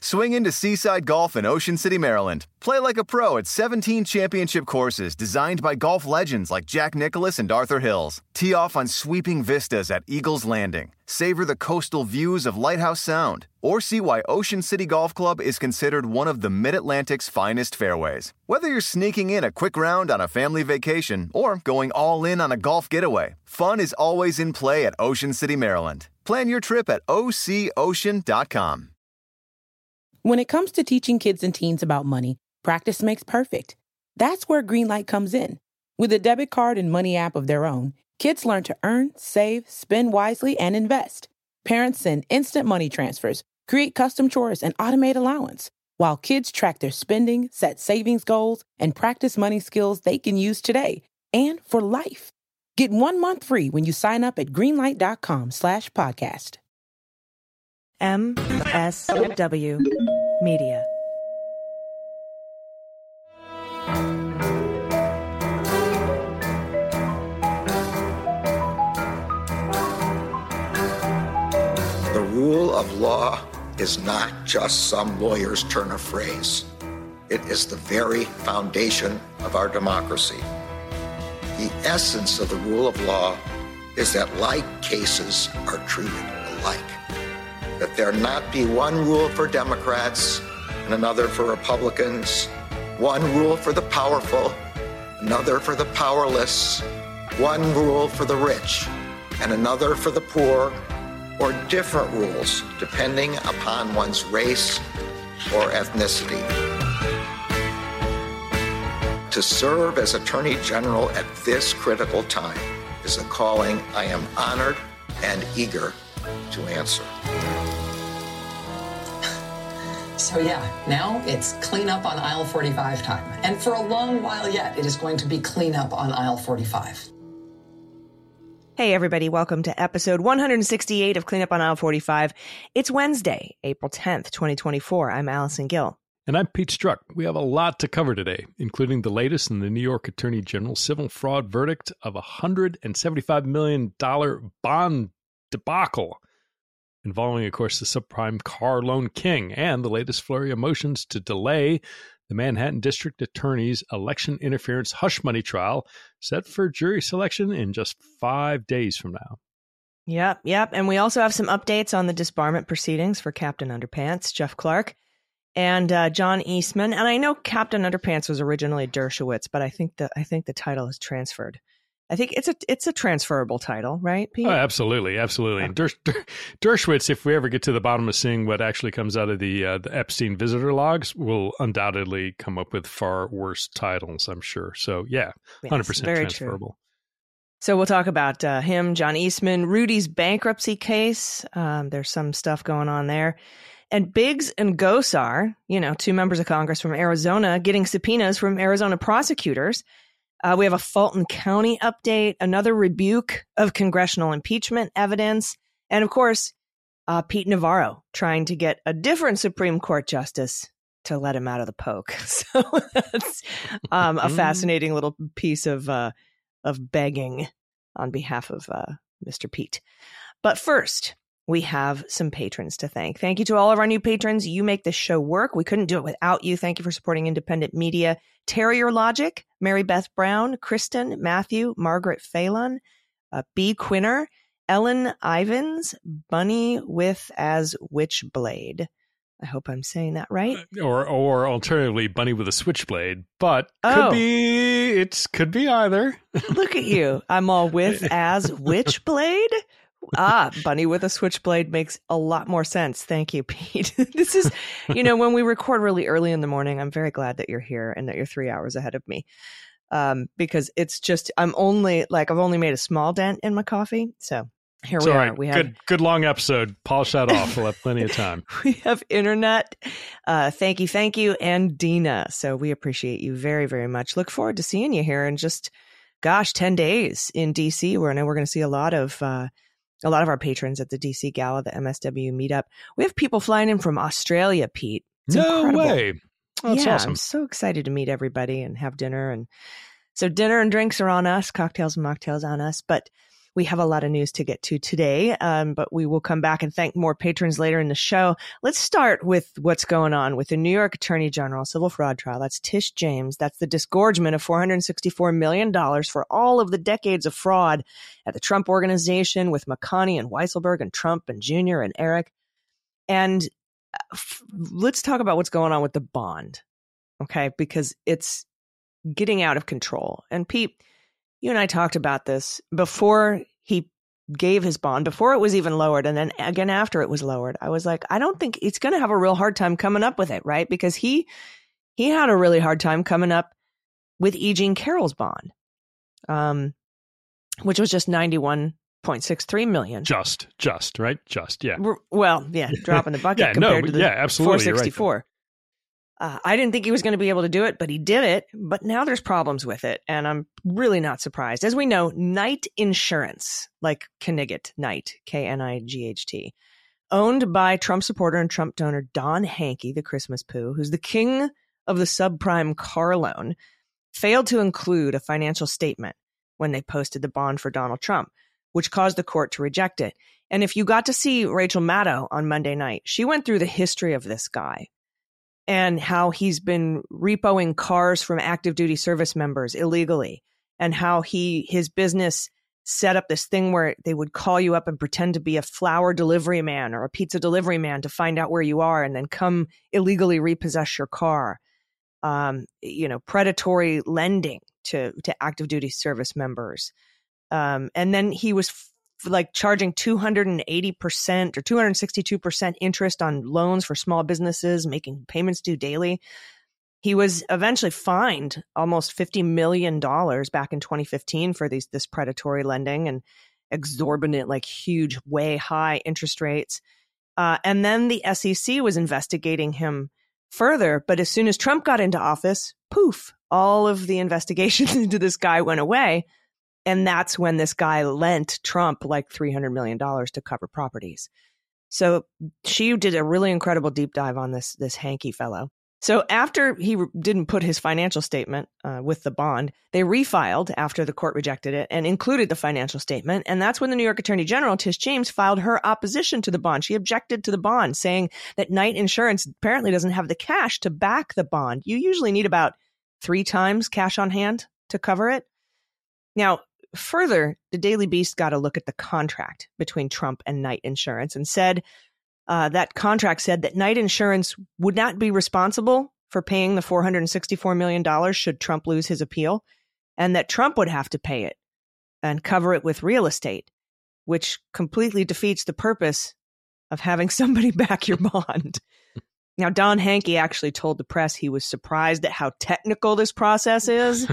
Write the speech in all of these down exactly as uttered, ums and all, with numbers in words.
Swing into Seaside Golf in Ocean City, Maryland. Play like a pro at seventeen championship courses designed by golf legends like Jack Nicklaus and Arthur Hills. Tee off on sweeping vistas at Eagles Landing. Savor the coastal views of Lighthouse Sound. Or see why Ocean City Golf Club is considered one of the Mid-Atlantic's finest fairways. Whether you're sneaking in a quick round on a family vacation or going all in on a golf getaway, fun is always in play at Ocean City, Maryland. Plan your trip at O C ocean dot com. When it comes to teaching kids and teens about money, practice makes perfect. That's where Greenlight comes in. With a debit card and money app of their own, kids learn to earn, save, spend wisely, and invest. Parents send instant money transfers, create custom chores, and automate allowance, while kids track their spending, set savings goals, and practice money skills they can use today and for life. Get one month free when you sign up at greenlight.com slash podcast. M S W Media. The rule of law is not just some lawyer's turn of phrase. It is the very foundation of our democracy. The essence of the rule of law is that like cases are treated alike. That there not be one rule for Democrats and another for Republicans, one rule for the powerful, another for the powerless, one rule for the rich and another for the poor, or different rules depending upon one's race or ethnicity. To serve as Attorney General at this critical time is a calling I am honored and eager to answer. So yeah, now it's clean up on aisle forty-five time. And for a long while yet, it is going to be clean up on aisle forty-five. Hey everybody, welcome to episode one hundred sixty-eight of Clean Up on Aisle forty-five. It's Wednesday, April tenth, twenty twenty-four. I'm Allison Gill. And I'm Pete Struck. We have a lot to cover today, including the latest in the New York Attorney General's civil fraud verdict of a one hundred seventy-five million dollars bond debacle, involving, of course, the subprime car loan king, and the latest flurry of motions to delay the Manhattan District Attorney's election interference hush money trial, set for jury selection in just five days from now. Yep, yep. And we also have some updates on the disbarment proceedings for Captain Underpants, Jeff Clark, and uh, John Eastman. And I know Captain Underpants was originally Dershowitz, but I think the I think the title has transferred. I think it's a it's a transferable title, right, Pete? Oh, absolutely, absolutely. And Dersh, Der, Dershowitz, if we ever get to the bottom of seeing what actually comes out of the uh, the Epstein visitor logs, will undoubtedly come up with far worse titles, I'm sure. So, yeah, yes, one hundred percent very transferable. True. So we'll talk about uh, him, John Eastman, Rudy's bankruptcy case. Um, there's some stuff going on there. And Biggs and Gosar, you know, two members of Congress from Arizona, getting subpoenas from Arizona prosecutors. Uh, we have a Fulton County update, another rebuke of congressional impeachment evidence, and of course, uh, Pete Navarro trying to get a different Supreme Court justice to let him out of the poke. So that's um, a fascinating little piece of uh, of begging on behalf of uh, Mister Pete. But first, we have some patrons to thank. Thank you to all of our new patrons. You make this show work. We couldn't do it without you. Thank you for supporting independent media. Terrier Logic, Mary Beth Brown, Kristen, Matthew, Margaret Phelan, uh, B. Quinner, Ellen Ivins, Bunny with as Witchblade. I hope I'm saying that right. Or or alternatively, Bunny with a switchblade, but Oh. could be it's could be either. Look at you. I'm all with as Witchblade. Ah, Bunny with a switchblade makes a lot more sense. Thank you, Pete. This is, you know, when we record really early in the morning, I'm very glad that you're here and that you're three hours ahead of me. Um, because it's just, I'm only, like, I've only made a small dent in my coffee. So here It's we all are. right. We have Good, good long episode. Polish that off. We'll have plenty of time. We have internet. Uh, thank you, thank you, and Dina. So we appreciate you very, very much. Look forward to seeing you here in just, gosh, ten days in D C, where I know we're going to see a lot of, uh, a lot of our patrons at the D C Gala, the M S W meetup. We have people flying in from Australia, Pete. It's no incredible. way. Oh, that's yeah, awesome. I'm so excited to meet everybody and have dinner. And so dinner and drinks are on us, cocktails and mocktails on us. But We have a lot of news to get to today, um, but we will come back and thank more patrons later in the show. Let's start with what's going on with the New York Attorney General civil fraud trial. That's Tish James. That's the disgorgement of four hundred sixty-four million dollars for all of the decades of fraud at the Trump Organization with McConney and Weisselberg and Trump and Junior and Eric. And f- let's talk about what's going on with the bond, okay? Because it's getting out of control. And Pete, you and I talked about this before he gave his bond, before it was even lowered, and then again after it was lowered. I was like, I don't think it's going to have a real hard time coming up with it, right? Because he he had a really hard time coming up with E. Jean Carroll's bond, um, which was just ninety-one point six three million. Just, just, right? Just, yeah. Well, yeah, drop in the bucket yeah, compared no, to the yeah, absolutely, four sixty-four. Right. Uh, I didn't think he was going to be able to do it, but he did it. But now there's problems with it, and I'm really not surprised. As we know, Knight Insurance, like Knigget, Knight, K N I G H T, owned by Trump supporter and Trump donor Don Hankey, the Christmas poo, who's the king of the subprime car loan, failed to include a financial statement when they posted the bond for Donald Trump, which caused the court to reject it. And if you got to see Rachel Maddow on Monday night, she went through the history of this guy and how he's been repoing cars from active duty service members illegally, and how he his business set up this thing where they would call you up and pretend to be a flower delivery man or a pizza delivery man to find out where you are and then come illegally repossess your car. Um, you know, predatory lending to, to active duty service members. Um, and then he was f- like charging two hundred eighty percent or two hundred sixty-two percent interest on loans for small businesses, making payments due daily. He was eventually fined almost fifty million dollars back in twenty fifteen for these this predatory lending and exorbitant, like huge, way high interest rates. Uh, and then the S E C was investigating him further. But as soon as Trump got into office, poof, all of the investigations into this guy went away. And that's when this guy lent Trump like three hundred million dollars to cover properties. So she did a really incredible deep dive on this, this Hankey fellow. So after he re- didn't put his financial statement uh, with the bond, they refiled after the court rejected it and included the financial statement. And that's when the New York Attorney General, Tish James, filed her opposition to the bond. She objected to the bond, saying that Knight Insurance apparently doesn't have the cash to back the bond. You usually need about three times cash on hand to cover it. Now, further, the Daily Beast got a look at the contract between Trump and Knight Insurance and said uh, that contract said that Knight Insurance would not be responsible for paying the four hundred sixty-four million dollars should Trump lose his appeal, and that Trump would have to pay it and cover it with real estate, which completely defeats the purpose of having somebody back your bond. Now, Don Hankey actually told the press he was surprised at how technical this process is.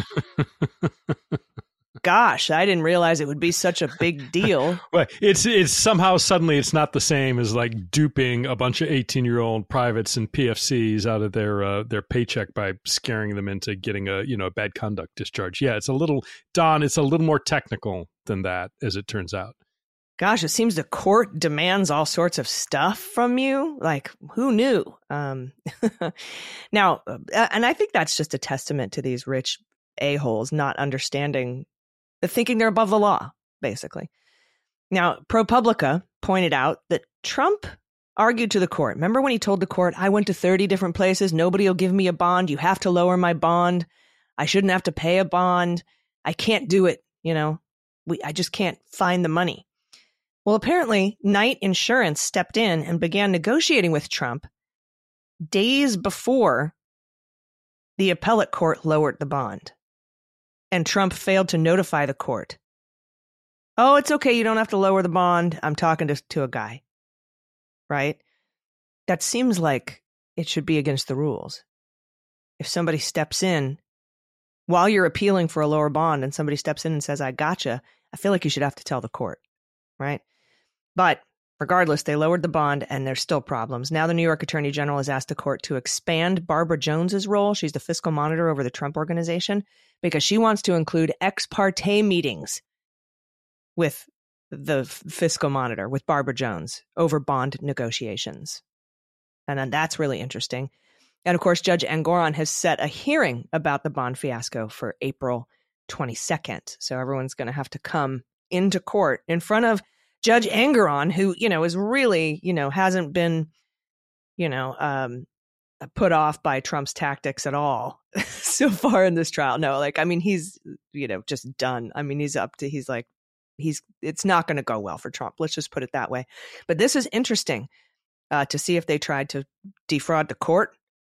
Gosh, I didn't realize it would be such a big deal. Well, it's it's somehow suddenly it's not the same as like duping a bunch of eighteen-year-old privates and P F Cs out of their uh, their paycheck by scaring them into getting a you know a bad conduct discharge. Yeah, it's a little Don. It's a little more technical than that, as it turns out. Gosh, it seems the court demands all sorts of stuff from you. Like, who knew? Um, now, and I think that's just a testament to these rich a-holes not understanding. Thinking they're above the law, basically. Now, ProPublica pointed out that Trump argued to the court. Remember when he told the court, I went to thirty different places. Nobody will give me a bond. You have to lower my bond. I shouldn't have to pay a bond. I can't do it. You know, we, I just can't find the money. Well, apparently, Knight Insurance stepped in and began negotiating with Trump days before the appellate court lowered the bond. And Trump failed to notify the court. Oh, it's okay. You don't have to lower the bond. I'm talking to, to a guy. Right? That seems like it should be against the rules. If somebody steps in while you're appealing for a lower bond and somebody steps in and says, I gotcha, I feel like you should have to tell the court. Right? But regardless, they lowered the bond and there's still problems. Now the New York Attorney General has asked the court to expand Barbara Jones's role. She's the fiscal monitor over the Trump Organization, because she wants to include ex parte meetings with the fiscal monitor, with Barbara Jones, over bond negotiations. And then that's really interesting. And of course, Judge Engoron has set a hearing about the bond fiasco for April twenty-second. So everyone's going to have to come into court in front of Judge Engoron, who, you know, is really, you know, hasn't been, you know, um, put off by Trump's tactics at all so far in this trial. No, like, I mean, he's, you know, just done. I mean, he's up to, he's like, he's, it's not going to go well for Trump. Let's just put it that way. But this is interesting uh, to see if they tried to defraud the court.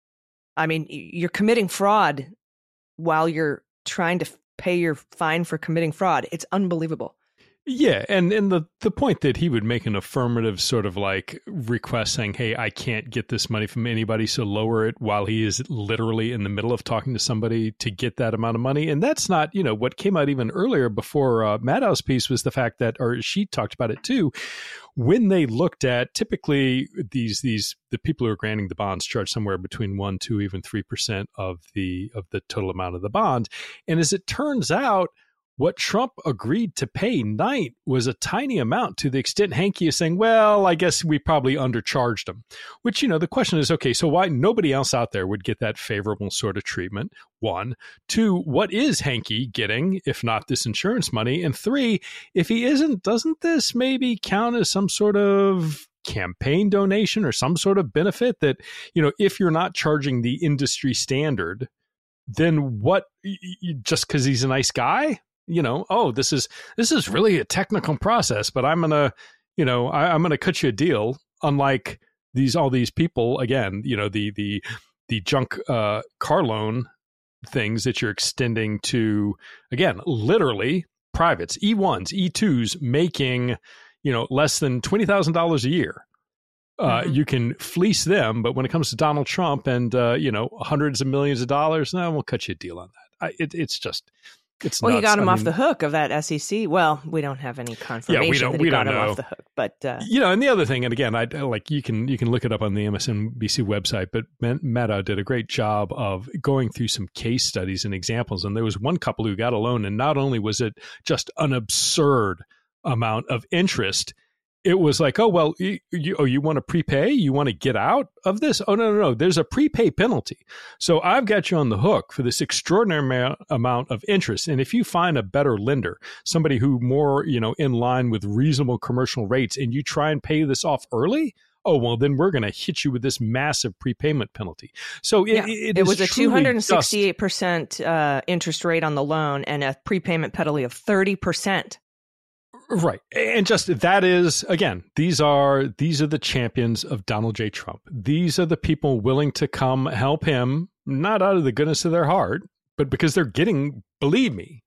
I mean, you're committing fraud while you're trying to pay your fine for committing fraud. It's unbelievable. Yeah, and, and the, the point that he would make an affirmative sort of like request saying, hey, I can't get this money from anybody, so lower it, while he is literally in the middle of talking to somebody to get that amount of money. And that's not, you know, what came out even earlier before uh, Maddow's piece was the fact that, or she talked about it too, when they looked at typically these, these the people who are granting the bonds charge somewhere between one, two, even three percent of the of the total amount of the bond. And as it turns out, what Trump agreed to pay Knight was a tiny amount, to the extent Hanke is saying, well, I guess we probably undercharged him. Which, you know, the question is, okay, so why nobody else out there would get that favorable sort of treatment? One. Two, what is Hanke getting, if not this insurance money? And three, if he isn't, doesn't this maybe count as some sort of campaign donation or some sort of benefit that, you know, if you're not charging the industry standard, then what, just because he's a nice guy? You know, oh, this is this is really a technical process, but I'm gonna, you know, I, I'm gonna cut you a deal. Unlike these, all these people, again, you know, the the the junk uh, car loan things that you're extending to, again, literally privates, E ones, E twos, making, you know, less than twenty thousand dollars a year. Uh, mm-hmm. You can fleece them, but when it comes to Donald Trump and uh, you know, hundreds of millions of dollars, no, we'll cut you a deal on that. I, it, it's just. It's well, nuts. he got him I off mean, the hook of that S E C. Well, we don't have any confirmation yeah, we don't, that we he got don't him know. off the hook. But uh, you know, and the other thing, and again, I like you can you can look it up on the M S N B C website. But Maddow did a great job of going through some case studies and examples. And there was one couple who got a loan, and not only was it just an absurd amount of interest, it was like, oh, well, you, you, oh, you want to prepay? You want to get out of this? Oh, no, no, no. There's a prepay penalty. So I've got you on the hook for this extraordinary amount of interest. And if you find a better lender, somebody who more, you know, in line with reasonable commercial rates, and you try and pay this off early, oh, well, then we're going to hit you with this massive prepayment penalty. So it, yeah, it, it, it was a two hundred sixty-eight percent just, uh, interest rate on the loan and a prepayment penalty of thirty percent. Right. And just that is, again, these are these are the champions of Donald J. Trump. These are the people willing to come help him, not out of the goodness of their heart, but because they're getting, believe me,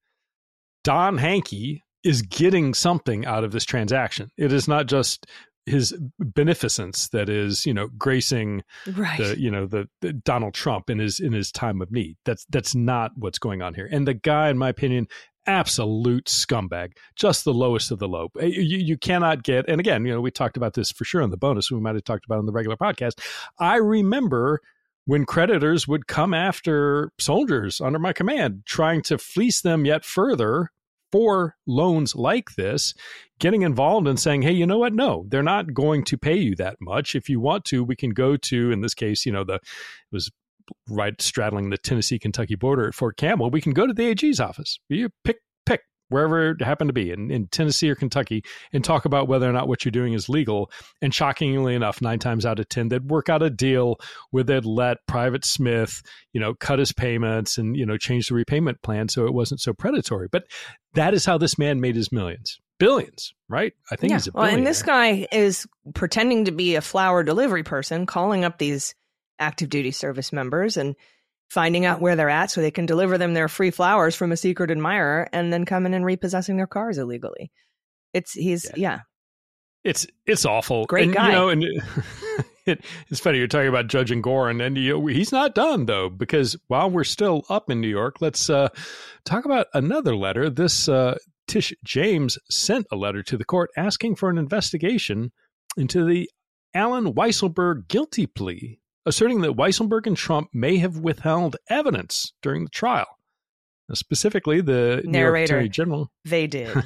Don Hanke is getting something out of this transaction. It is not just his beneficence that is, you know, gracing right. the, you know, the, the Donald Trump in his in his time of need. That's that's not what's going on here. And the guy, in my opinion, absolute scumbag, just the lowest of the low. You, you cannot get, and again, you know, we talked about this for sure in the bonus. We might have talked about it on the regular podcast. I remember when creditors would come after soldiers under my command, trying to fleece them yet further for loans like this, getting involved and saying, hey, you know what? No, they're not going to pay you that much. If you want to, we can go to, in this case, you know, the, it was right straddling the Tennessee-Kentucky border at Fort Campbell. We can go to the A G's office. You pick, pick wherever it happened to be in, in Tennessee or Kentucky, and talk about whether or not what you're doing is legal. And shockingly enough, nine times out of ten, they'd work out a deal where they'd let Private Smith, you know, cut his payments and, you know, change the repayment plan so it wasn't so predatory. But that is how this man made his millions. Billions, right? I think yeah. he's a well, billionaire. and this guy is pretending to be a flower delivery person, calling up these active duty service members and finding out where they're at so they can deliver them their free flowers from a secret admirer, and then coming and repossessing their cars illegally. It's he's yeah. yeah. It's it's awful. Great and, guy. You know, and it, it's funny you're talking about Judge Engoron, and you know, he's not done though, because while we're still up in New York, let's uh, talk about another letter. This uh, Tish James sent a letter to the court asking for an investigation into the Allen Weisselberg guilty plea, asserting that Weisselberg and Trump may have withheld evidence during the trial. Now, specifically, the New York Attorney General. They did.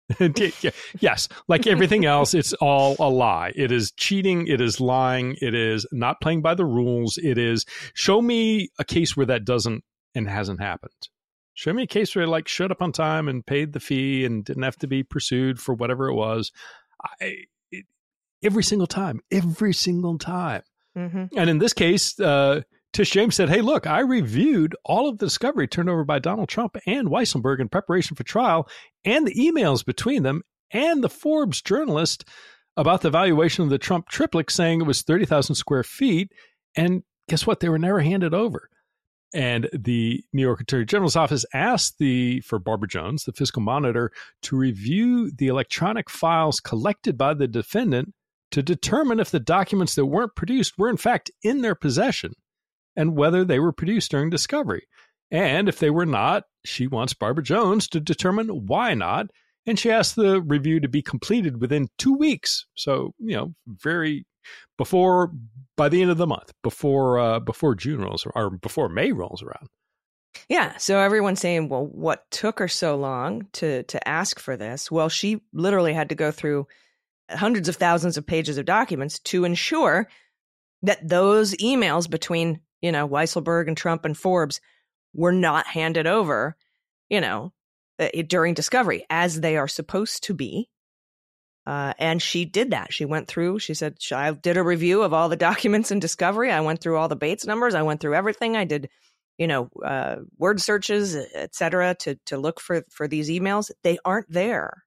Yes, like everything else, it's all a lie. It is cheating. It is lying. It is not playing by the rules. It is show me a case where that doesn't and hasn't happened. Show me a case where he like showed up on time and paid the fee and didn't have to be pursued for whatever it was. I, it, every single time, every single time. Mm-hmm. And in this case, uh, Tish James said, hey, look, I reviewed all of the discovery turned over by Donald Trump and Weisselberg in preparation for trial and the emails between them and the Forbes journalist about the valuation of the Trump triplex saying it was thirty thousand square feet. And guess what? They were never handed over. And the New York Attorney General's office asked the for Barbara Jones, the fiscal monitor, to review the electronic files collected by the defendant to determine if the documents that weren't produced were in fact in their possession and whether they were produced during discovery. And if they were not, she wants Barbara Jones to determine why not. And she asked the review to be completed within two weeks. So, you know, very before, by the end of the month, before uh, before June rolls or before May rolls around. Yeah. So everyone's saying, well, what took her so long to to ask for this? Well, she literally had to go through hundreds of thousands of pages of documents to ensure that those emails between, you know, Weisselberg and Trump and Forbes were not handed over, you know, during discovery as they are supposed to be. Uh, and she did that. She went through, she said, I did a review of all the documents in discovery. I went through all the Bates numbers. I went through everything. I did, you know, uh, word searches, et cetera, to, to look for, for these emails. They aren't there.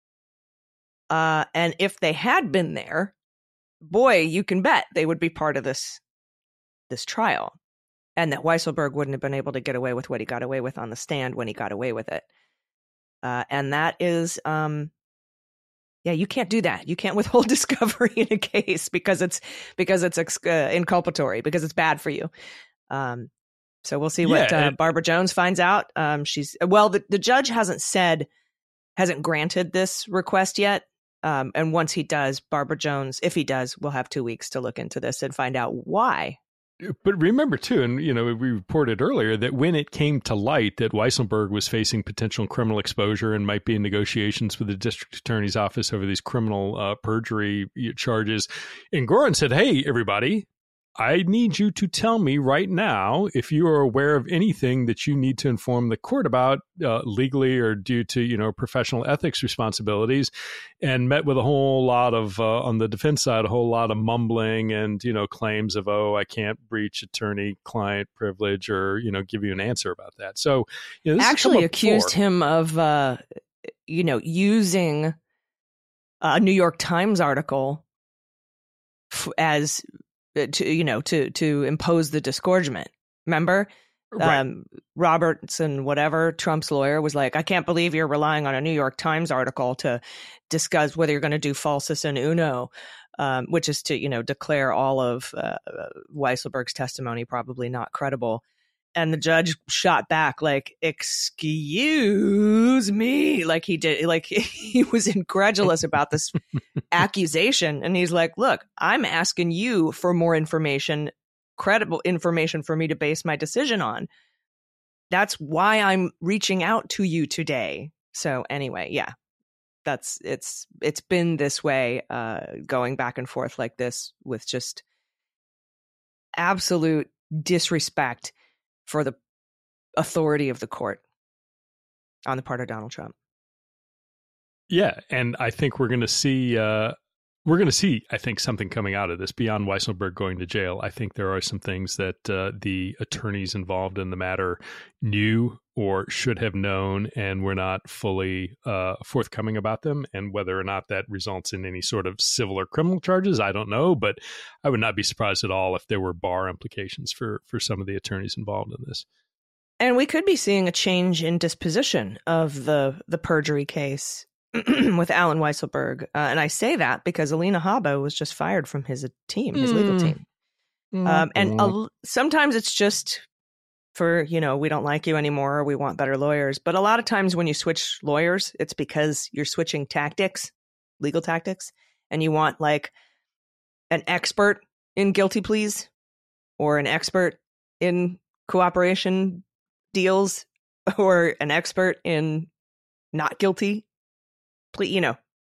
Uh, and if they had been there, boy, you can bet they would be part of this, this trial. And that Weisselberg wouldn't have been able to get away with what he got away with on the stand when he got away with it. Uh, and that is, um, yeah, you can't do that. You can't withhold discovery in a case because it's because it's uh, inculpatory, because it's bad for you. Um, so we'll see what yeah, uh, it, Barbara Jones finds out. Um, she's well, the, the judge hasn't said, hasn't granted this request yet. Um, and once he does, Barbara Jones, if he does, we'll have two weeks to look into this and find out why. But remember, too, and, you know, we reported earlier that when it came to light that Weisselberg was facing potential criminal exposure and might be in negotiations with the district attorney's office over these criminal uh, perjury charges, Engoron said, hey, everybody, I need you to tell me right now if you are aware of anything that you need to inform the court about uh, legally or due to, you know, professional ethics responsibilities, and met with a whole lot of, uh, on the defense side, a whole lot of mumbling and, you know, claims of, oh, I can't breach attorney-client privilege or, you know, give you an answer about that. So, you know, this actually accused before. him of, uh, you know, using a New York Times article f- as... to, you know, to, to impose the disgorgement. Remember? Right. Um, Robertson, whatever, Trump's lawyer, was like, I can't believe you're relying on a New York Times article to discuss whether you're going to do falsus in uno, um, which is to, you know, declare all of uh, Weisselberg's testimony probably not credible. And the judge shot back like, excuse me, like he did, like he was incredulous about this accusation. And he's like, look, I'm asking you for more information, credible information for me to base my decision on. That's why I'm reaching out to you today. So anyway, yeah, that's it's it's been this way, uh, going back and forth like this with just absolute disrespect for the authority of the court on the part of Donald Trump. Yeah, and I think we're going to see, uh, we're going to see, I think, something coming out of this beyond Weisselberg going to jail. I think there are some things that uh, the attorneys involved in the matter knew or should have known and were not fully uh, forthcoming about them. And whether or not that results in any sort of civil or criminal charges, I don't know. But I would not be surprised at all if there were bar implications for, for some of the attorneys involved in this. And we could be seeing a change in disposition of the, the perjury case with Alan Weisselberg. Uh, and I say that because Alina Habba was just fired from his team, his mm. legal team. Mm. Um, and a, sometimes it's just for, you know, we don't like you anymore, or we want better lawyers. But a lot of times when you switch lawyers, it's because you're switching tactics, legal tactics, and you want like an expert in guilty pleas or an expert in cooperation deals or an expert in not guilty plea, you know,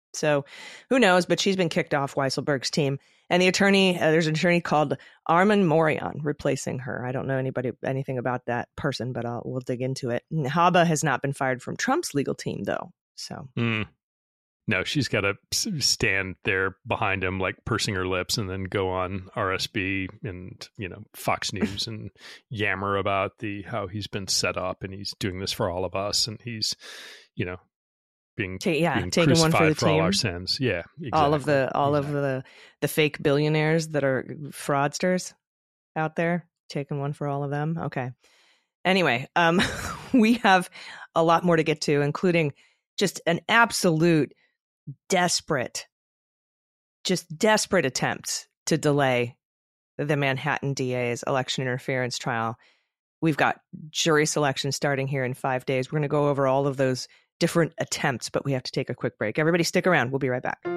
So who knows? But she's been kicked off Weisselberg's team. And the attorney, uh, there's an attorney called Armin Morion replacing her. I don't know anybody anything about that person, but I'll, we'll dig into it. And Haba has not been fired from Trump's legal team, though. So mm. No, she's got to stand there behind him, like pursing her lips, and then go on R S B and, you know, Fox News and yammer about the how he's been set up and he's doing this for all of us, and he's, you know, being Ta- yeah, being taking one for the for all team. our sins. Yeah, exactly. all of the all exactly. of the the fake billionaires that are fraudsters out there, taking one for all of them. Okay. Anyway, um, we have a lot more to get to, including just an absolute desperate, just desperate attempts to delay the Manhattan D A's election interference trial. We've got jury selection starting here in five days. We're going to go over all of those different attempts, but we have to take a quick break. Everybody stick around. We'll be right back.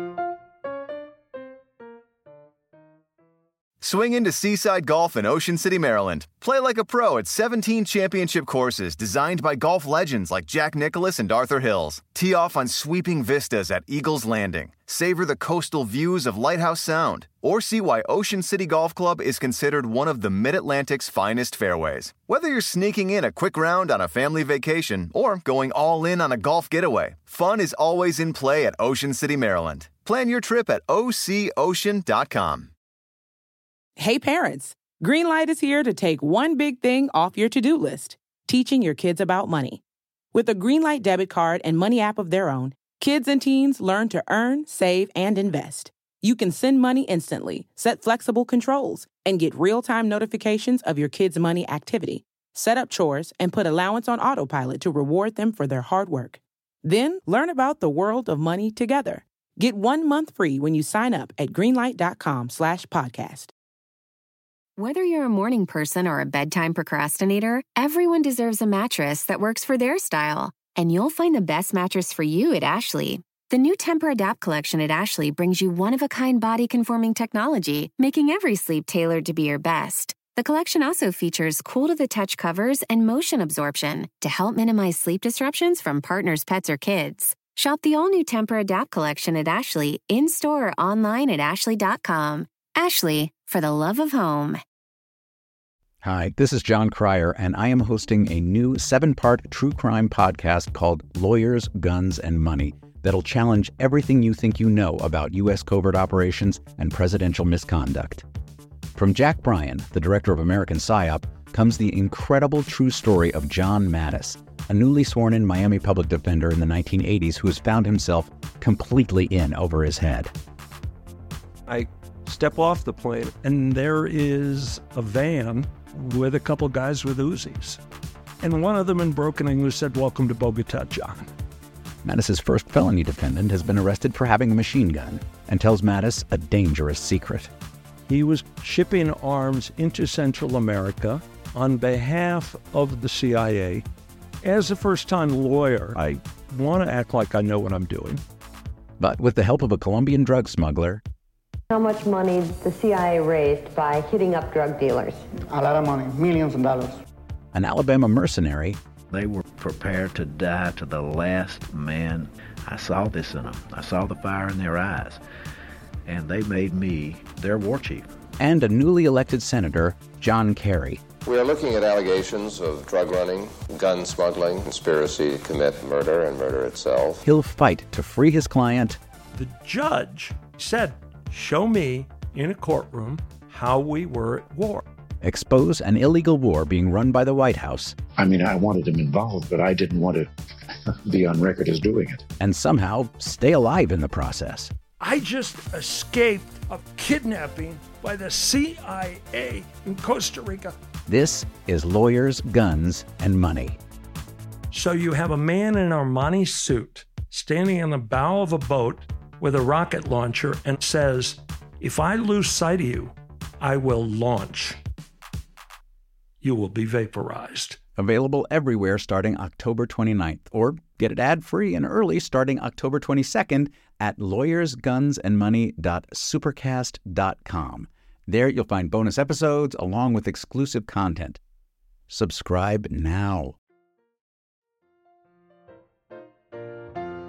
Swing into Seaside Golf in Ocean City, Maryland. Play like a pro at seventeen championship courses designed by golf legends like Jack Nicklaus and Arthur Hills. Tee off on sweeping vistas at Eagles Landing. Savor the coastal views of Lighthouse Sound. Or see why Ocean City Golf Club is considered one of the Mid-Atlantic's finest fairways. Whether you're sneaking in a quick round on a family vacation or going all in on a golf getaway, fun is always in play at Ocean City, Maryland. Plan your trip at O C ocean dot com. Hey parents, Greenlight is here to take one big thing off your to-do list, teaching your kids about money. With a Greenlight debit card and money app of their own, kids and teens learn to earn, save, and invest. You can send money instantly, set flexible controls, and get real-time notifications of your kids' money activity. Set up chores and put allowance on autopilot to reward them for their hard work. Then learn about the world of money together. Get one month free when you sign up at greenlight.com slash podcast. Whether you're a morning person or a bedtime procrastinator, everyone deserves a mattress that works for their style. And you'll find the best mattress for you at Ashley. The new Tempur-Adapt collection at Ashley brings you one-of-a-kind body-conforming technology, making every sleep tailored to be your best. The collection also features cool-to-the-touch covers and motion absorption to help minimize sleep disruptions from partners, pets, or kids. Shop the all-new Tempur-Adapt collection at Ashley, in-store or online at ashley dot com. Ashley, for the love of home. Hi, this is John Cryer, and I am hosting a new seven-part true crime podcast called Lawyers, Guns, and Money that'll challenge everything you think you know about U S covert operations and presidential misconduct. From Jack Bryan, the director of American PSYOP, comes the incredible true story of John Mattis, a newly sworn-in Miami public defender in the nineteen eighties who has found himself completely in over his head. I step off the plane, and there is a van with a couple guys with Uzis. And one of them in broken English said, "Welcome to Bogota, John." Mattis's first felony defendant has been arrested for having a machine gun and tells Mattis a dangerous secret. He was shipping arms into Central America on behalf of the C I A. As a first-time lawyer, I want to act like I know what I'm doing. But with the help of a Colombian drug smuggler, how much money the C I A raised by hitting up drug dealers? A lot of money, millions of dollars. An Alabama mercenary, they were prepared to die to the last man. I saw this in them. I saw the fire in their eyes. And they made me their war chief. and a newly elected Senator, John Kerry. We are looking at allegations of drug running, gun smuggling, conspiracy to commit murder and murder itself. He'll fight to free his client. The judge said, show me in a courtroom how we were at war. Expose an illegal war being run by the White House. I mean, I wanted him involved, but I didn't want to be on record as doing it. And somehow stay alive in the process. I just escaped a kidnapping by the C I A in Costa Rica. This is Lawyers, Guns, and Money. So you have a man in an Armani suit standing on the bow of a boat with a rocket launcher and says, if I lose sight of you, I will launch. You will be vaporized. Available everywhere starting October twenty-ninth, or get it ad-free and early starting October twenty-second at lawyers guns and money dot supercast dot com. There you'll find bonus episodes along with exclusive content. Subscribe now.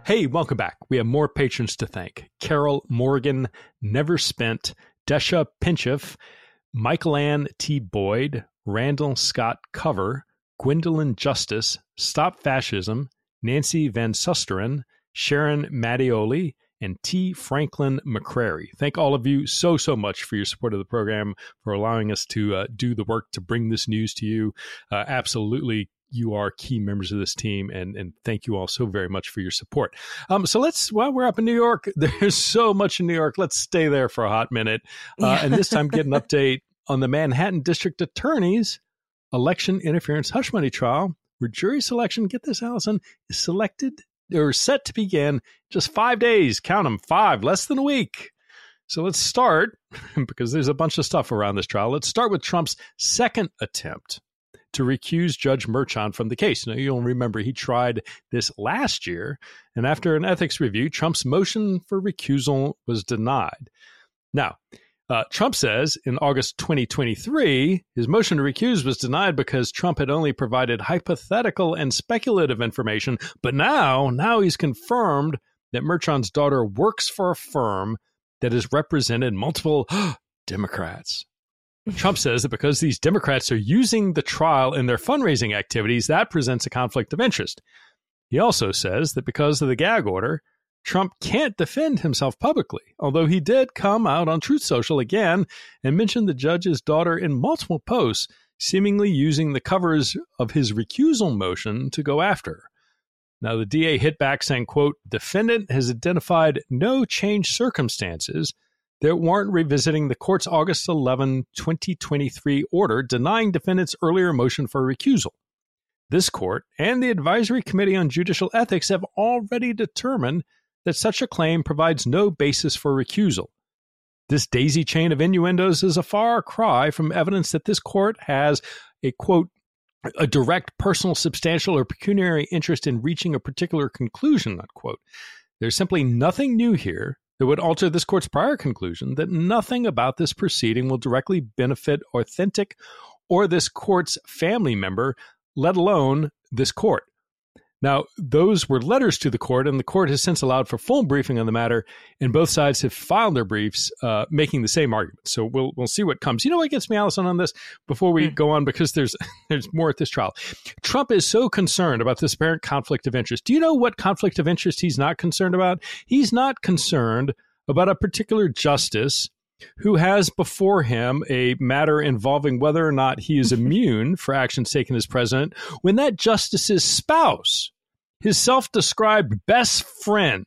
Hey, welcome back. We have more patrons to thank. Carol Morgan, Never Spent, Desha Pinchef, Michael Ann T. Boyd, Randall Scott Cover, Gwendolyn Justice, Stop Fascism, Nancy Van Susteren, Sharon Mattioli, and T. Franklin McCrary. Thank all of you so, so much for your support of the program, for allowing us to uh, do the work to bring this news to you. Uh, absolutely, you are key members of this team, and, and thank you all so very much for your support. Um, so let's, well, we're up in New York. There's so much in New York. Let's stay there for a hot minute. Uh, yeah. And this time get an update on the Manhattan District Attorney's election interference hush money trial, where jury selection, get this, Allison, is selected or set to begin just five days. Count them, five, less than a week. So let's start, because there's a bunch of stuff around this trial. Let's start with Trump's second attempt to recuse Judge Merchan from the case. Now, you'll remember he tried this last year, and after an ethics review, Trump's motion for recusal was denied. Now, Uh, Trump says in August twenty twenty-three, his motion to recuse was denied because Trump had only provided hypothetical and speculative information. But now, now he's confirmed that Merchan's daughter works for a firm that has represented multiple Democrats. Trump says that because these Democrats are using the trial in their fundraising activities, that presents a conflict of interest. He also says that because of the gag order, Trump can't defend himself publicly, although he did come out on Truth Social again and mention the judge's daughter in multiple posts, seemingly using the covers of his recusal motion to go after her. Now, the D A hit back saying, quote, defendant has identified no changed circumstances that warrant revisiting the court's August eleventh, twenty twenty-three order denying defendant's earlier motion for recusal. This court and the Advisory Committee on Judicial Ethics have already determined that such a claim provides no basis for recusal. This daisy chain of innuendos is a far cry from evidence that this court has a, quote, a direct personal, substantial, or pecuniary interest in reaching a particular conclusion, unquote. There's simply nothing new here that would alter this court's prior conclusion that nothing about this proceeding will directly benefit Authentic or this court's family member, let alone this court. Now, those were letters to the court, and the court has since allowed for full briefing on the matter, and both sides have filed their briefs uh, making the same argument. So we'll we'll see what comes. You know what gets me, Allison, on this before we mm. go on, because there's there's more at this trial. Trump is so concerned about this apparent conflict of interest. Do you know what conflict of interest he's not concerned about? He's not concerned about a particular justice who has before him a matter involving whether or not he is immune for actions taken as president, when that justice's spouse, his self-described best friend,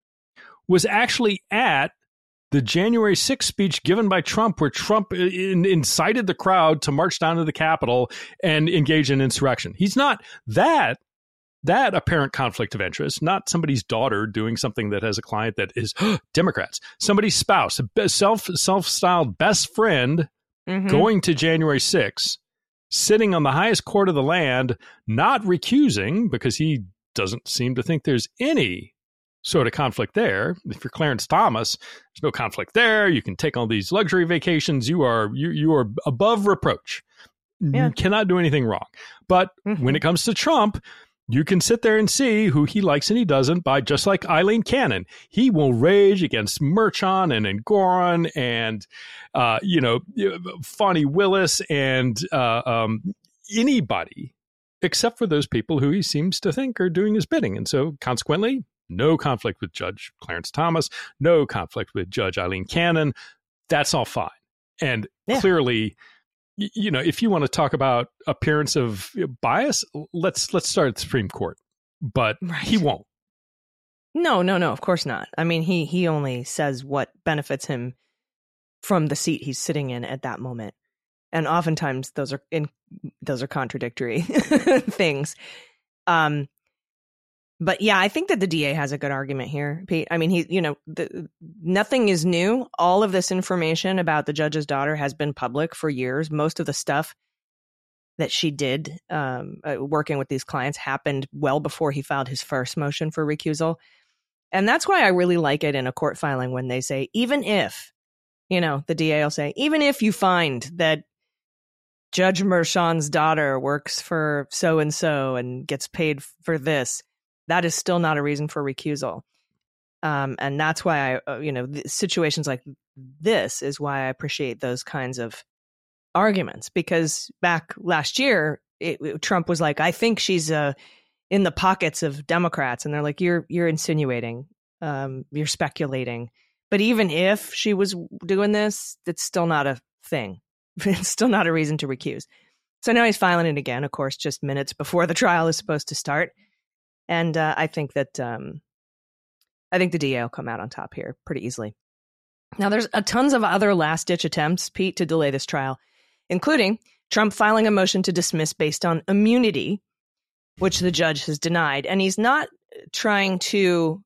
was actually at the January sixth speech given by Trump, where Trump in, incited the crowd to march down to the Capitol and engage in insurrection. He's not that. That apparent conflict of interest, not somebody's daughter doing something that has a client that is Democrats, somebody's spouse, a self, self-styled best friend mm-hmm. going to January sixth, sitting on the highest court of the land, not recusing because he doesn't seem to think there's any sort of conflict there. If you're Clarence Thomas, there's no conflict there. You can take all these luxury vacations. You are you you are above reproach. Yeah. You cannot do anything wrong. But mm-hmm. when it comes to Trump, you can sit there and see who he likes and he doesn't by, just like Eileen Cannon. He will rage against Merchan and Engoron and, uh, you know, Fani Willis and uh, um, anybody except for those people who he seems to think are doing his bidding. And so consequently, no conflict with Judge Clarence Thomas, no conflict with Judge Eileen Cannon. That's all fine. And yeah. clearly, you know, if you want to talk about appearance of bias, let's let's start at the Supreme Court. But right. he won't. No, no, no, of course not. I mean, he he only says what benefits him from the seat he's sitting in at that moment. And oftentimes those are in those are contradictory things. Um, but yeah, I think that the D A has a good argument here, Pete. I mean, he, you know, the, nothing is new. All of this information about the judge's daughter has been public for years. Most of the stuff that she did um, uh, working with these clients happened well before he filed his first motion for recusal. And that's why I really like it in a court filing when they say, even if, you know, the D A will say, even if you find that Judge Merchan's daughter works for so-and-so and gets paid for this, that is still not a reason for recusal. Um, and that's why I, uh, you know, situations like this is why I appreciate those kinds of arguments, because back last year, it, it, Trump was like, I think she's uh, in the pockets of Democrats. And they're like, you're you're insinuating, um, you're speculating. But even if she was doing this, it's still not a thing. It's still not a reason to recuse. So now he's filing it again, of course, just minutes before the trial is supposed to start. And uh, I think that um, I think the D A will come out on top here pretty easily. Now, there's a tons of other last-ditch attempts, Pete, to delay this trial, including Trump filing a motion to dismiss based on immunity, which the judge has denied. And he's not trying to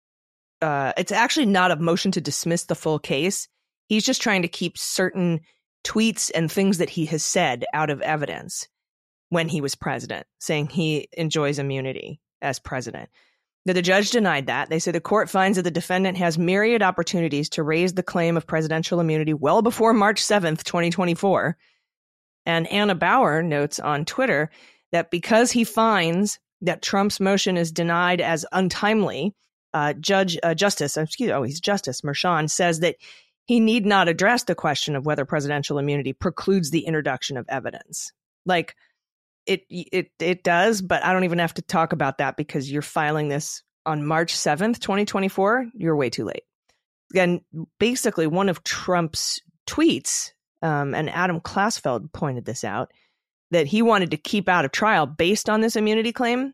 uh, – it's actually not a motion to dismiss the full case. He's just trying to keep certain tweets and things that he has said out of evidence when he was president, saying he enjoys immunity as president. Now, the judge denied that. They say the court finds that the defendant has myriad opportunities to raise the claim of presidential immunity well before March seventh, twenty twenty-four. And Anna Bauer notes on Twitter that because he finds that Trump's motion is denied as untimely, uh, Judge uh, Justice, excuse me, oh, he's Justice Merchan says that he need not address the question of whether presidential immunity precludes the introduction of evidence. Like, It it it does, but I don't even have to talk about that because you're filing this on March seventh, twenty twenty-four. You're way too late. Again, basically, one of Trump's tweets, um, and Adam Klasfeld pointed this out, that he wanted to keep out of trial based on this immunity claim,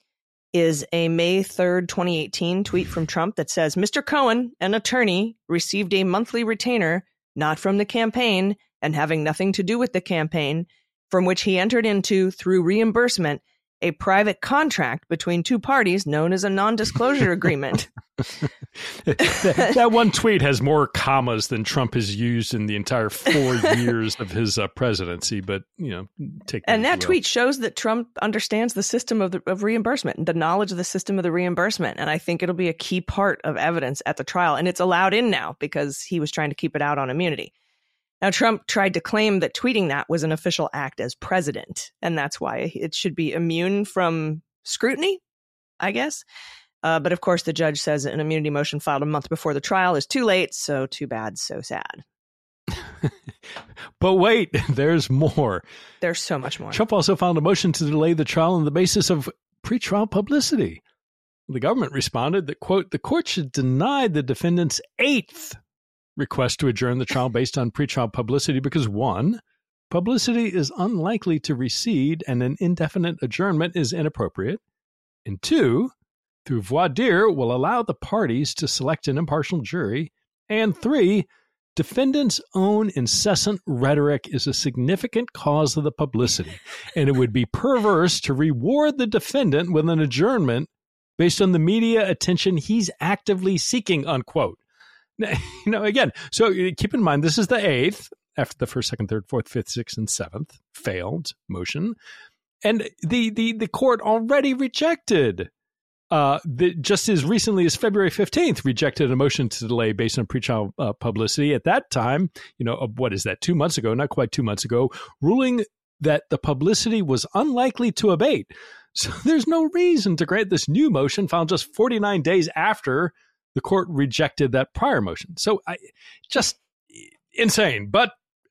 is a May third, twenty eighteen tweet from Trump that says, Mister Cohen, an attorney, received a monthly retainer, not from the campaign and having nothing to do with the campaign, from which he entered into, through reimbursement, a private contract between two parties known as a non-disclosure agreement. that, that one tweet has more commas than Trump has used in the entire four years of his uh, presidency. But, you know, take that And that well. tweet shows that Trump understands the system of, the, of reimbursement, the knowledge of the system of the reimbursement. And I think it'll be a key part of evidence at the trial. And it's allowed in now because he was trying to keep it out on immunity. Now, Trump tried to claim that tweeting that was an official act as president, and that's why it should be immune from scrutiny, I guess. Uh, but of course, the judge says an immunity motion filed a month before the trial is too late, so too bad, so sad. But wait, there's more. There's so much more. Trump also filed a motion to delay the trial on the basis of pretrial publicity. The government responded that, quote, the court should deny the defendant's eighth request to adjourn the trial based on pretrial publicity because, one, publicity is unlikely to recede and an indefinite adjournment is inappropriate, and two, through voir dire will allow the parties to select an impartial jury, and three, defendant's own incessant rhetoric is a significant cause of the publicity, and it would be perverse to reward the defendant with an adjournment based on the media attention he's actively seeking, unquote. You know, again, so keep in mind, this is the eighth after the first, second, third, fourth, fifth, sixth, and seventh failed motion. And the the the court already rejected, uh, the, just as recently as February fifteenth, rejected a motion to delay based on pretrial uh, publicity. At that time, you know, uh, what is that, two months ago, not quite two months ago, ruling that the publicity was unlikely to abate. So there's no reason to grant this new motion filed just forty-nine days after the court rejected that prior motion. So I just insane. But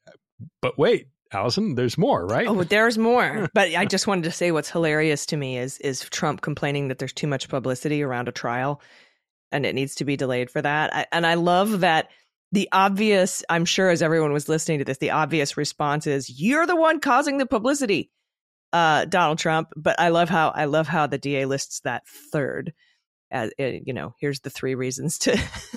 but wait, Allison, there's more, right? Oh, there's more. But I just wanted to say what's hilarious to me is is Trump complaining that there's too much publicity around a trial and it needs to be delayed for that. I, and I love that the obvious, I'm sure as everyone was listening to this, the obvious response is, you're the one causing the publicity, uh, Donald Trump. But I love how I love how the D A lists that third. As, you know, here's the three reasons to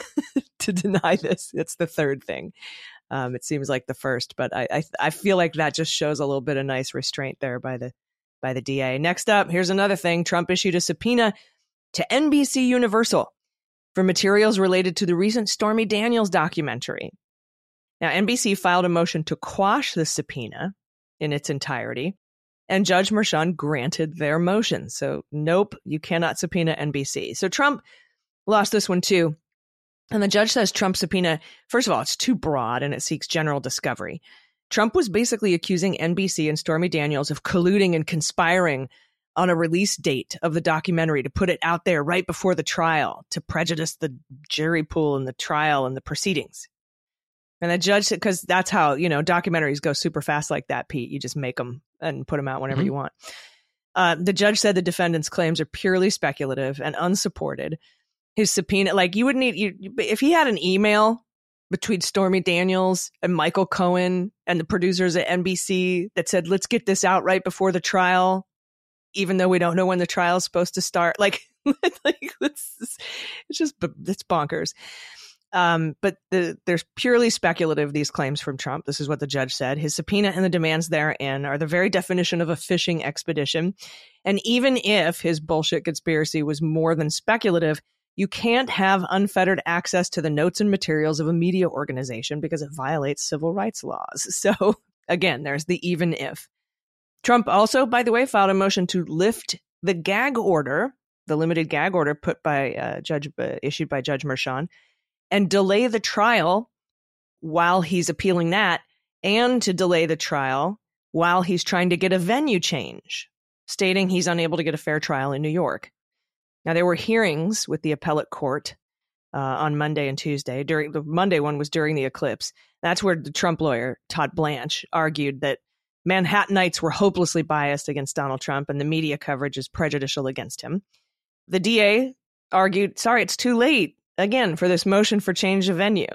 to deny this. It's the third thing. Um, it seems like the first, but I, I I feel like that just shows a little bit of nice restraint there by the by the D A. Next up, here's another thing. Trump issued a subpoena to N B C Universal for materials related to the recent Stormy Daniels documentary. Now, N B C filed a motion to quash the subpoena in its entirety, and Judge Merchan granted their motion. So, nope, you cannot subpoena N B C. So Trump lost this one too. And the judge says Trump's subpoena, first of all, it's too broad and it seeks general discovery. Trump was basically accusing N B C and Stormy Daniels of colluding and conspiring on a release date of the documentary to put it out there right before the trial to prejudice the jury pool and the trial and the proceedings. And the judge said, because that's how, you know, documentaries go super fast like that, Pete. You just make them and put them out whenever mm-hmm. you want. Uh, the judge said the defendant's claims are purely speculative and unsupported. His subpoena, like you would need, you, if he had an email between Stormy Daniels and Michael Cohen and the producers at N B C that said, let's get this out right before the trial, even though we don't know when the trial is supposed to start. Like, like it's, it's just, it's bonkers. Um, but the, there's purely speculative, these claims from Trump. This is what the judge said. His subpoena and the demands therein are the very definition of a fishing expedition. And even if his bullshit conspiracy was more than speculative, you can't have unfettered access to the notes and materials of a media organization because it violates civil rights laws. So again, there's the even if. Trump also, by the way, filed a motion to lift the gag order, the limited gag order put by uh, judge uh, issued by Judge Merchan, and delay the trial while he's appealing that, and to delay the trial while he's trying to get a venue change, stating he's unable to get a fair trial in New York. Now, there were hearings with the appellate court uh, on Monday and Tuesday. During the Monday one was during the eclipse. That's where the Trump lawyer, Todd Blanche, argued that Manhattanites were hopelessly biased against Donald Trump and the media coverage is prejudicial against him. The D A argued, sorry, it's too late, again, for this motion for change of venue,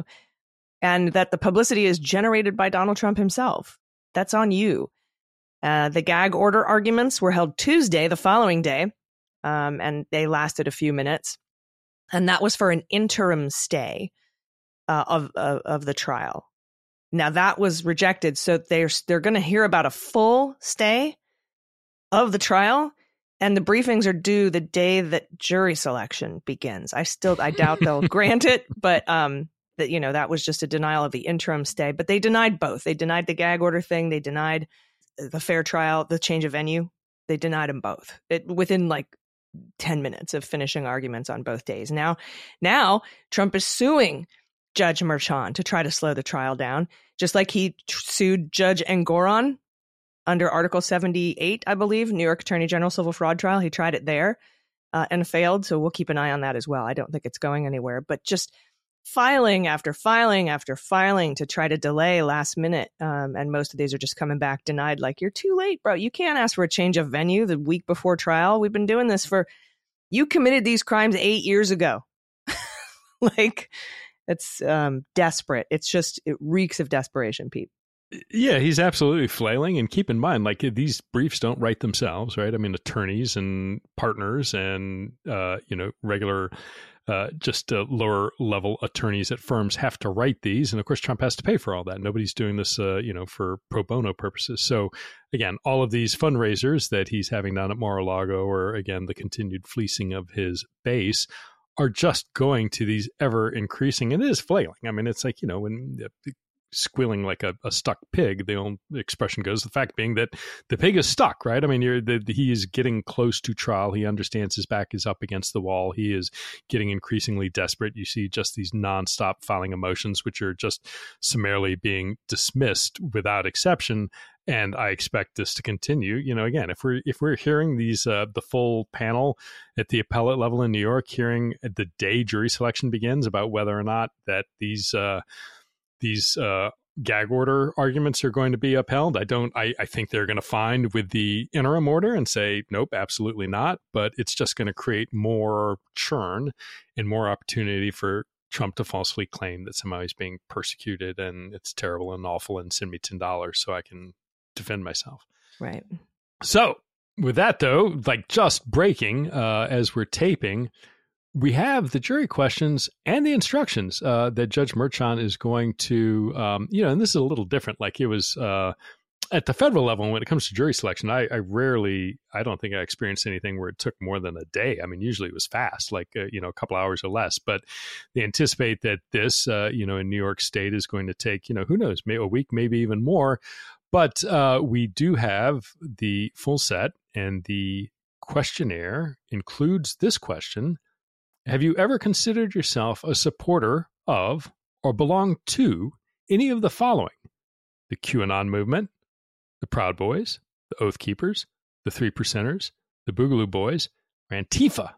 and that the publicity is generated by Donald Trump himself. That's on you. Uh, the gag order arguments were held Tuesday, the following day, um, and they lasted a few minutes. And that was for an interim stay uh, of, of of the trial. Now, that was rejected, so they're, they're going to hear about a full stay of the trial, and the briefings are due the day that jury selection begins. I still, I doubt they'll grant it, but um, that you know that was just a denial of the interim stay. But they denied both. They denied the gag order thing. They denied the fair trial, the change of venue. They denied them both it, within like ten minutes of finishing arguments on both days. Now, now Trump is suing Judge Merchan to try to slow the trial down, just like he t- sued Judge Engoron under Article seventy-eight, I believe, New York Attorney General civil fraud trial. He tried it there uh, and failed. So we'll keep an eye on that as well. I don't think it's going anywhere, but just filing after filing after filing to try to delay last minute. Um, and most of these are just coming back denied. Like, you're too late, bro. You can't ask for a change of venue the week before trial. We've been doing this for, you committed these crimes eight years ago. Like, it's um, desperate. It's just, it reeks of desperation, Pete. Yeah, he's absolutely flailing. And keep in mind, like, these briefs don't write themselves, right? I mean, attorneys and partners and, uh, you know, regular, uh, just uh, lower level attorneys at firms have to write these. And of course, Trump has to pay for all that. Nobody's doing this, uh, you know, for pro bono purposes. So again, all of these fundraisers that he's having down at Mar-a-Lago, or again, the continued fleecing of his base, are just going to these ever increasing, and it is flailing. I mean, it's like, you know, when uh, squealing like a, a stuck pig, the old expression goes, the fact being that the pig is stuck, right? I mean, you're, the, the, he is getting close to trial. He understands his back is up against the wall. He is getting increasingly desperate. You see just these nonstop filing of motions, which are just summarily being dismissed without exception. And I expect this to continue. You know, again, if we're if we're hearing these uh, the full panel at the appellate level in New York, hearing the day jury selection begins about whether or not that these uh, these uh, gag order arguments are going to be upheld, I don't. I, I think they're going to find with the interim order and say nope, absolutely not. But it's just going to create more churn and more opportunity for Trump to falsely claim that somehow he's being persecuted and it's terrible and awful and send me ten dollars so I can defend myself. Right. So with that, though, like just breaking uh, as we're taping, we have the jury questions and the instructions uh, that Judge Merchan is going to, um, you know, and this is a little different. Like it was uh, at the federal level, when it comes to jury selection, I, I rarely, I don't think I experienced anything where it took more than a day. I mean, usually it was fast, like, uh, you know, a couple hours or less. But they anticipate that this, uh, you know, in New York State is going to take, you know, who knows, maybe a week, maybe even more. But uh, we do have the full set, and the questionnaire includes this question. Have you ever considered yourself a supporter of or belong to any of the following? The QAnon movement, the Proud Boys, the Oath Keepers, the Three Percenters, the Boogaloo Boys, or Antifa.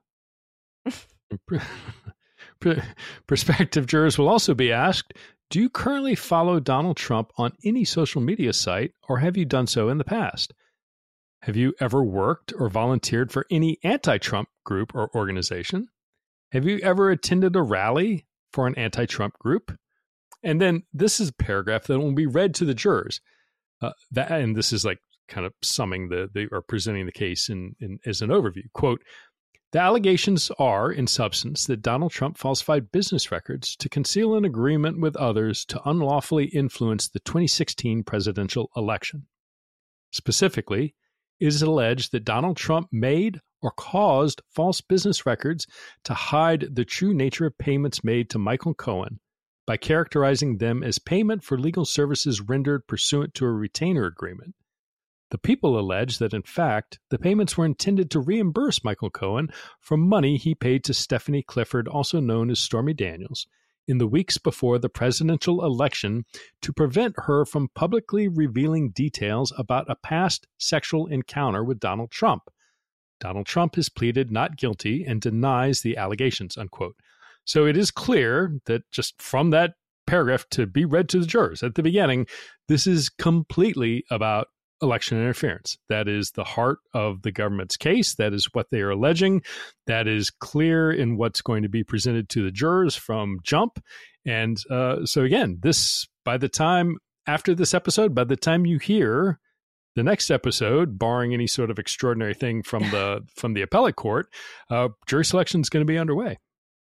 Prospective jurors will also be asked, do you currently follow Donald Trump on any social media site, or have you done so in the past? Have you ever worked or volunteered for any anti-Trump group or organization? Have you ever attended a rally for an anti-Trump group? And then this is a paragraph that will be read to the jurors. Uh, that, and this is like kind of summing the, the or presenting the case in, in as an overview. Quote, the allegations are, in substance, that Donald Trump falsified business records to conceal an agreement with others to unlawfully influence the twenty sixteen presidential election. Specifically, it is alleged that Donald Trump made or caused false business records to hide the true nature of payments made to Michael Cohen by characterizing them as payment for legal services rendered pursuant to a retainer agreement. The people allege that, in fact, the payments were intended to reimburse Michael Cohen for money he paid to Stephanie Clifford, also known as Stormy Daniels, in the weeks before the presidential election to prevent her from publicly revealing details about a past sexual encounter with Donald Trump. Donald Trump has pleaded not guilty and denies the allegations, unquote. So it is clear that just from that paragraph to be read to the jurors at the beginning, this is completely about election interference. That is the heart of the government's case. That is what they are alleging. That is clear in what's going to be presented to the jurors from jump. And uh, so again, this, by the time, after this episode, by the time you hear the next episode, barring any sort of extraordinary thing from the from the appellate court, uh, jury selection is going to be underway.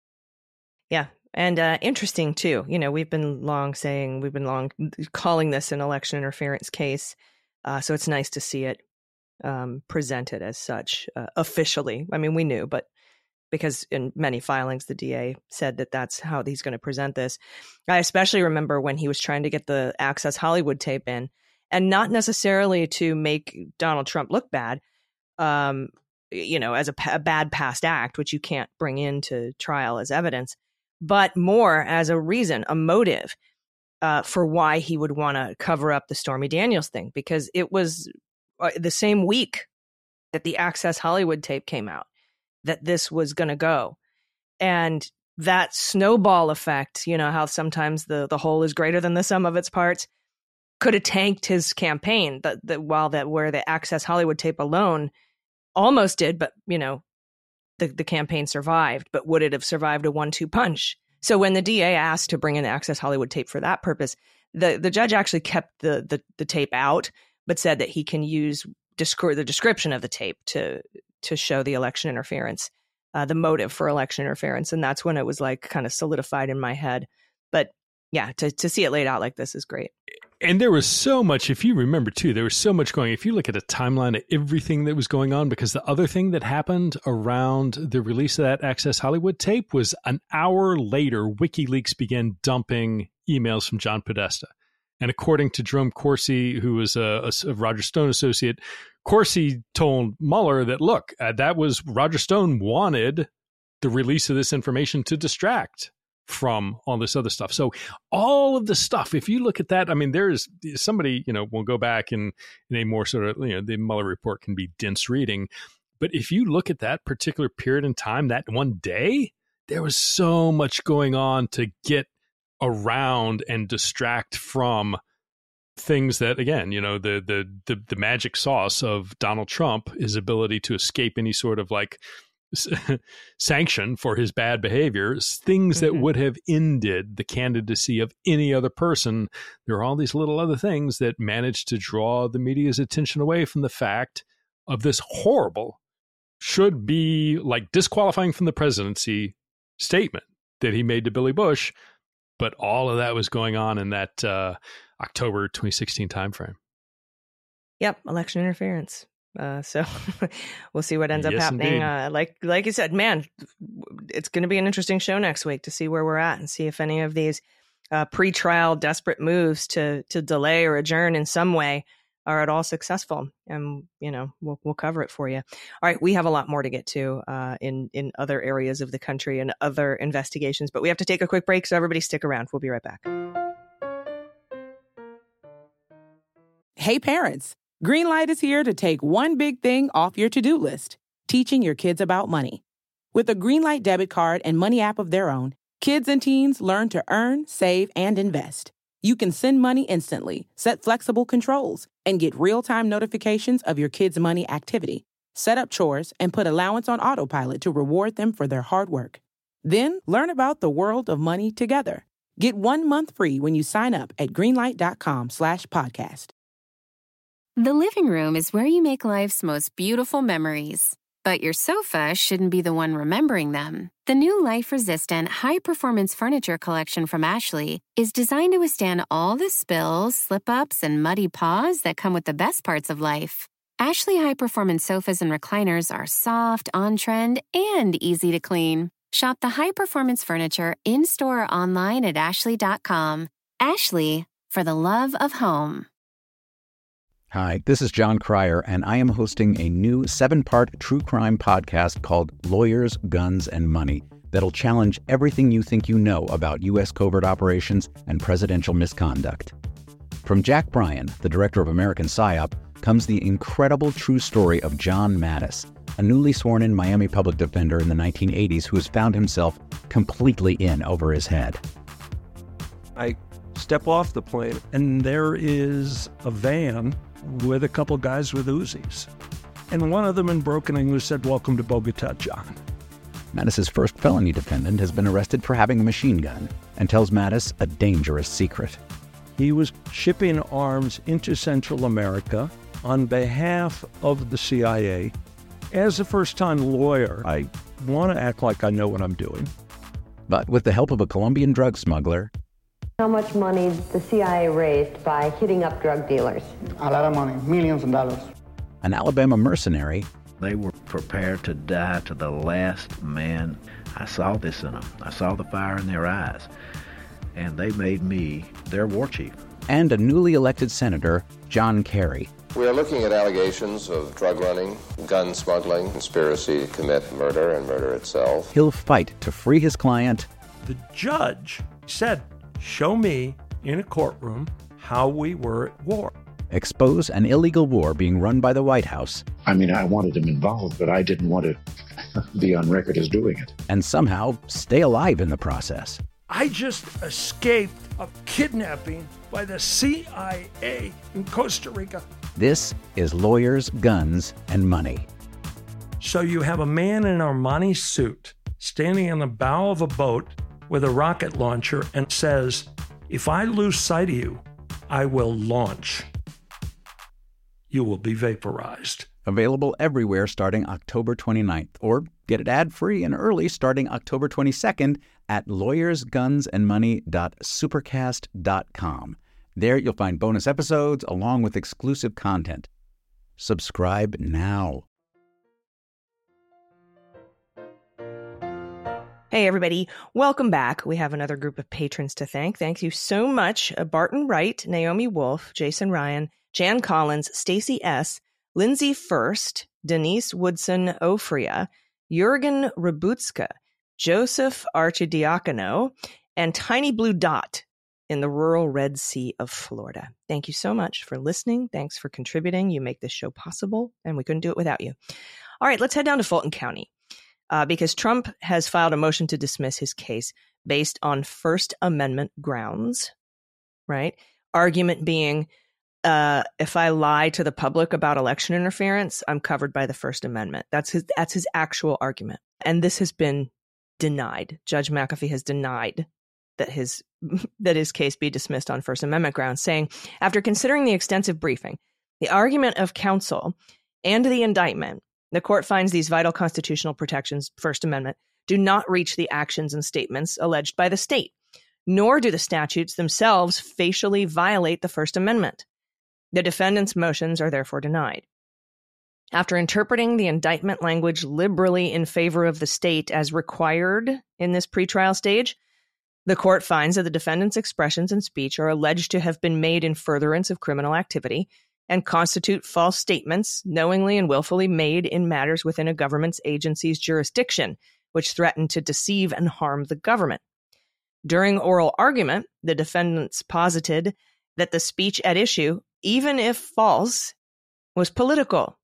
Yeah. And uh, interesting, too. You know, we've been long saying, we've been long calling this an election interference case. Uh, so it's nice to see it um, presented as such uh, officially. I mean, we knew, but because in many filings, the D A said that that's how he's going to present this. I especially remember when he was trying to get the Access Hollywood tape in, and not necessarily to make Donald Trump look bad, um, you know, as a, a bad past act, which you can't bring into trial as evidence, but more as a reason, a motive. Uh, for why he would want to cover up the Stormy Daniels thing, because it was uh, the same week that the Access Hollywood tape came out that this was going to go. And that snowball effect, you know, how sometimes the, the whole is greater than the sum of its parts, could have tanked his campaign. That the, while that where the Access Hollywood tape alone almost did, but, you know, the, the campaign survived. But would it have survived a one two punch? So when the D A asked to bring in the Access Hollywood tape for that purpose, the, the judge actually kept the, the the tape out, but said that he can use disc- the description of the tape to to show the election interference, uh, the motive for election interference. And that's when it was like kind of solidified in my head. But yeah, to, to see it laid out like this is great. And there was so much, if you remember too, there was so much going, if you look at a timeline of everything that was going on, because the other thing that happened around the release of that Access Hollywood tape was an hour later, WikiLeaks began dumping emails from John Podesta. And according to Jerome Corsi, who was a, a Roger Stone associate, Corsi told Mueller that, look, uh, that was Roger Stone wanted the release of this information to distract from all this other stuff. So all of the stuff, if you look at that, I mean, there's somebody, you know, will go back and in a more sort of, you know, the Mueller report can be dense reading. But if you look at that particular period in time, that one day, there was so much going on to get around and distract from things that, again, you know, the the the, the magic sauce of Donald Trump, his ability to escape any sort of like sanction for his bad behavior, things that mm-hmm. would have ended the candidacy of any other person. There are all these little other things that managed to draw the media's attention away from the fact of this horrible, should be like disqualifying from the presidency statement that he made to Billy Bush. But all of that was going on in that uh, October twenty sixteen timeframe. Yep, election interference. Uh, so we'll see what ends yes, up happening. Uh, like like you said, man, it's going to be an interesting show next week to see where we're at and see if any of these uh, pre-trial desperate moves to to delay or adjourn in some way are at all successful. And, you know, we'll we'll cover it for you. All right, we have a lot more to get to uh, in, in other areas of the country and other investigations, but we have to take a quick break, so everybody stick around. We'll be right back. Hey, parents. Greenlight is here to take one big thing off your to-do list. teaching your kids about money. With a Greenlight debit card and money app of their own, kids and teens learn to earn, save, and invest. You can send money instantly, set flexible controls, and get real-time notifications of your kids' money activity. Set up chores and put allowance on autopilot to reward them for their hard work. Then learn about the world of money together. Get one month free when you sign up at greenlight.com slash podcast. The living room is where you make life's most beautiful memories. But your sofa shouldn't be the one remembering them. The new life-resistant, high-performance furniture collection from Ashley is designed to withstand all the spills, slip-ups, and muddy paws that come with the best parts of life. Ashley high-performance sofas and recliners are soft, on-trend, and easy to clean. Shop the high-performance furniture in-store or online at ashley dot com. Ashley, for the love of home. Hi, this is John Cryer, and I am hosting a new seven-part true crime podcast called Lawyers, Guns, and Money that'll challenge everything you think you know about U S covert operations and presidential misconduct. From Jack Bryan, the director of American PSYOP, comes the incredible true story of John Mattis, a newly sworn-in Miami public defender in the nineteen eighties who has found himself completely in over his head. I step off the plane, and there is a van with a couple guys with Uzis. And one of them in broken English said, "Welcome to Bogota, John." Mattis's first felony defendant has been arrested for having a machine gun and tells Mattis a dangerous secret. He was shipping arms into Central America on behalf of the C I A. As a first-time lawyer, I want to act like I know what I'm doing. But with the help of a Colombian drug smuggler, How much money the C I A raised by hitting up drug dealers? A lot of money, millions of dollars. an Alabama mercenary, They were prepared to die to the last man. I saw this in them. I saw the fire in their eyes. And they made me their war chief. and a newly elected senator, John Kerry. We are looking at allegations of drug running, gun smuggling, conspiracy to commit murder and murder itself. He'll fight to free his client. The judge said, show me in a courtroom how we were at war. Expose an illegal war being run by the White House. I mean, I wanted him involved, but I didn't want to be on record as doing it. And somehow stay alive in the process. I just escaped a kidnapping by the C I A in Costa Rica. This is Lawyers, Guns, and Money. So you have a man in an Armani suit standing in the bow of a boat with a rocket launcher and says, if I lose sight of you, I will launch. You will be vaporized. Available everywhere starting October twenty-ninth, or get it ad-free and early starting October twenty-second at lawyers guns and money dot supercast dot com. There you'll find bonus episodes along with exclusive content. Subscribe now. Hey, everybody. Welcome back. We have another group of patrons to thank. Thank you so much. Uh, Barton Wright, Naomi Wolf, Jason Ryan, Jan Collins, Stacy S., Lindsay First, Denise Woodson Ofria, Jurgen Rabutska, Joseph Archidiacono, and Tiny Blue Dot in the rural Red Sea of Florida. Thank you so much for listening. Thanks for contributing. You make this show possible, and we couldn't do it without you. All right, let's head down to Fulton County. Uh, because Trump has filed a motion to dismiss his case based on First Amendment grounds, right? Argument being, uh, if I lie to the public about election interference, I'm covered by the First Amendment. That's his, that's his actual argument. And this has been denied. Judge McAfee has denied that his, that his case be dismissed on First Amendment grounds, saying, after considering the extensive briefing, the argument of counsel, and the indictment, the court finds these vital constitutional protections, First Amendment, do not reach the actions and statements alleged by the state, nor do the statutes themselves facially violate the First Amendment. The defendant's motions are therefore denied. After interpreting the indictment language liberally in favor of the state as required in this pretrial stage, the court finds that the defendant's expressions and speech are alleged to have been made in furtherance of criminal activity and constitute false statements knowingly and willfully made in matters within a government's agency's jurisdiction, which threaten to deceive and harm the government. During oral argument, the defendants posited that the speech at issue, even if false, was political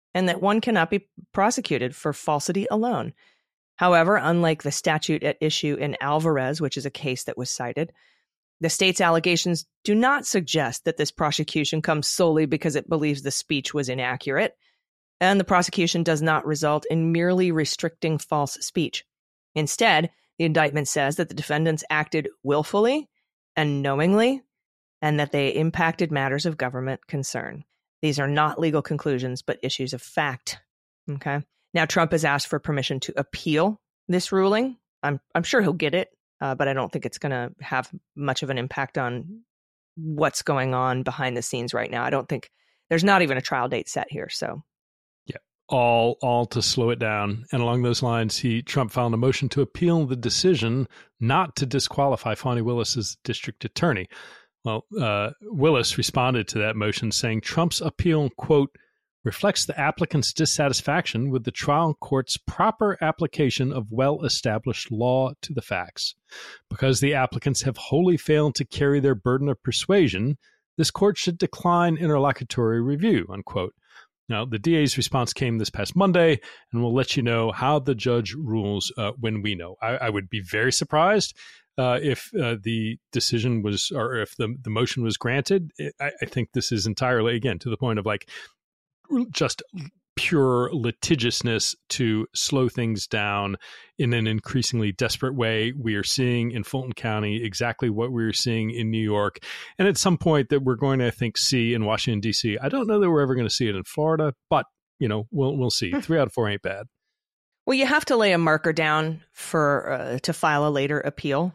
and that one cannot be prosecuted for falsity alone. However, unlike the statute at issue in Alvarez, which is a case that was cited, the state's allegations do not suggest that this prosecution comes solely because it believes the speech was inaccurate, and the prosecution does not result in merely restricting false speech. Instead, the indictment says that the defendants acted willfully and knowingly, and that they impacted matters of government concern. These are not legal conclusions, but issues of fact. Okay. Now, Trump has asked for permission to appeal this ruling. I'm I'm sure he'll get it, uh, but I don't think it's going to have much of an impact on what's going on behind the scenes right now. I don't think there's not even a trial date set here. So, yeah, all all to slow it down. And along those lines, he Trump filed a motion to appeal the decision not to disqualify Fani Willis as district attorney. Well, uh, Willis responded to that motion saying Trump's appeal, quote, reflects the applicant's dissatisfaction with the trial court's proper application of well-established law to the facts. Because the applicants have wholly failed to carry their burden of persuasion, this court should decline interlocutory review, unquote. Now, the D A's response came this past Monday, and we'll let you know how the judge rules uh, when we know. I, I would be very surprised uh, if uh, the decision was, or if the, the motion was granted. I, I think this is entirely, again, to the point of like, just pure litigiousness to slow things down in an increasingly desperate way. We are seeing in Fulton County exactly what we were seeing in New York. And at some point that we're going to, I think, see in Washington, D C. I don't know that we're ever going to see it in Florida, but, you know, we'll we'll see. Three out of four ain't bad. Well, you have to lay a marker down for uh, to file a later appeal.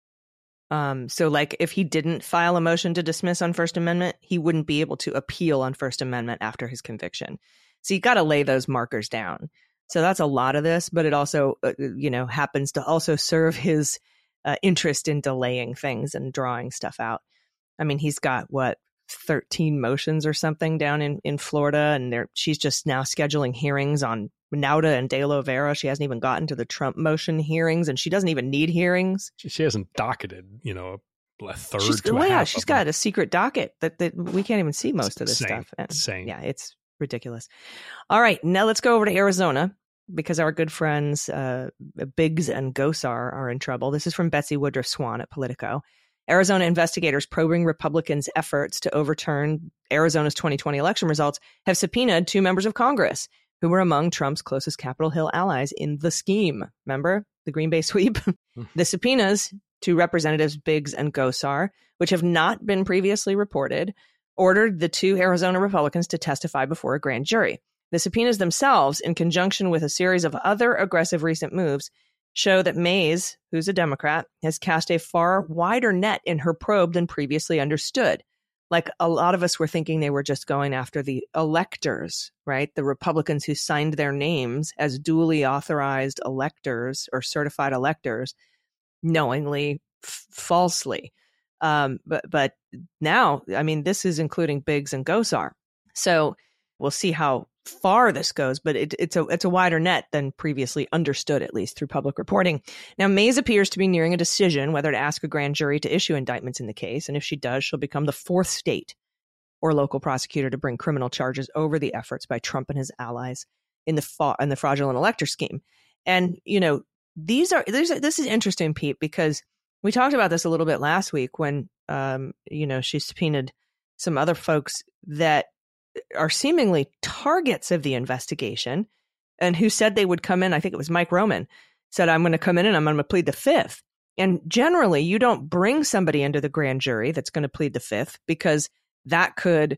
Um, so like if he didn't file a motion to dismiss on First Amendment, he wouldn't be able to appeal on First Amendment after his conviction. So you got to lay those markers down. So that's a lot of this, but it also, uh, you know, happens to also serve his uh, interest in delaying things and drawing stuff out. I mean, he's got what, thirteen motions or something down in, in Florida, and they're, she's just now scheduling hearings on Nauta and De La Vera. She hasn't even gotten to the Trump motion hearings, and she doesn't even need hearings. She, she hasn't docketed, you know, a third she's, to well, a yeah, half she's of got them. a secret docket that, that we can't even see most It's of this insane. stuff. And, Insane. Yeah, it's ridiculous. All right, now let's go over to Arizona because our good friends uh, Biggs and Gosar are in trouble. This is from Betsy Woodruff Swan at Politico. Arizona investigators probing Republicans' efforts to overturn Arizona's twenty twenty election results have subpoenaed two members of Congress who were among Trump's closest Capitol Hill allies in the scheme. Remember the Green Bay sweep? The subpoenas to Representatives Biggs and Gosar, which have not been previously reported, ordered the two Arizona Republicans to testify before a grand jury. The subpoenas themselves, in conjunction with a series of other aggressive recent moves, show that Mays, who's a Democrat, has cast a far wider net in her probe than previously understood. Like a lot of us were thinking they were just going after the electors, right? The Republicans who signed their names as duly authorized electors or certified electors, knowingly, f- falsely. Um, but but now, I mean, this is including Biggs and Gosar. So we'll see how far this goes, but it, it's a it's a wider net than previously understood, at least through public reporting. Now, Mays appears to be nearing a decision whether to ask a grand jury to issue indictments in the case, and if she does, she'll become the fourth state or local prosecutor to bring criminal charges over the efforts by Trump and his allies in the fa- in the fraudulent elector scheme. And you know, these are these are, this is interesting, Pete, because we talked about this a little bit last week when um, you know she subpoenaed some other folks that are seemingly targets of the investigation and who said they would come in. I think it was Mike Roman said, I'm going to come in and I'm going to plead the fifth. And generally you don't bring somebody into the grand jury that's going to plead the fifth because that could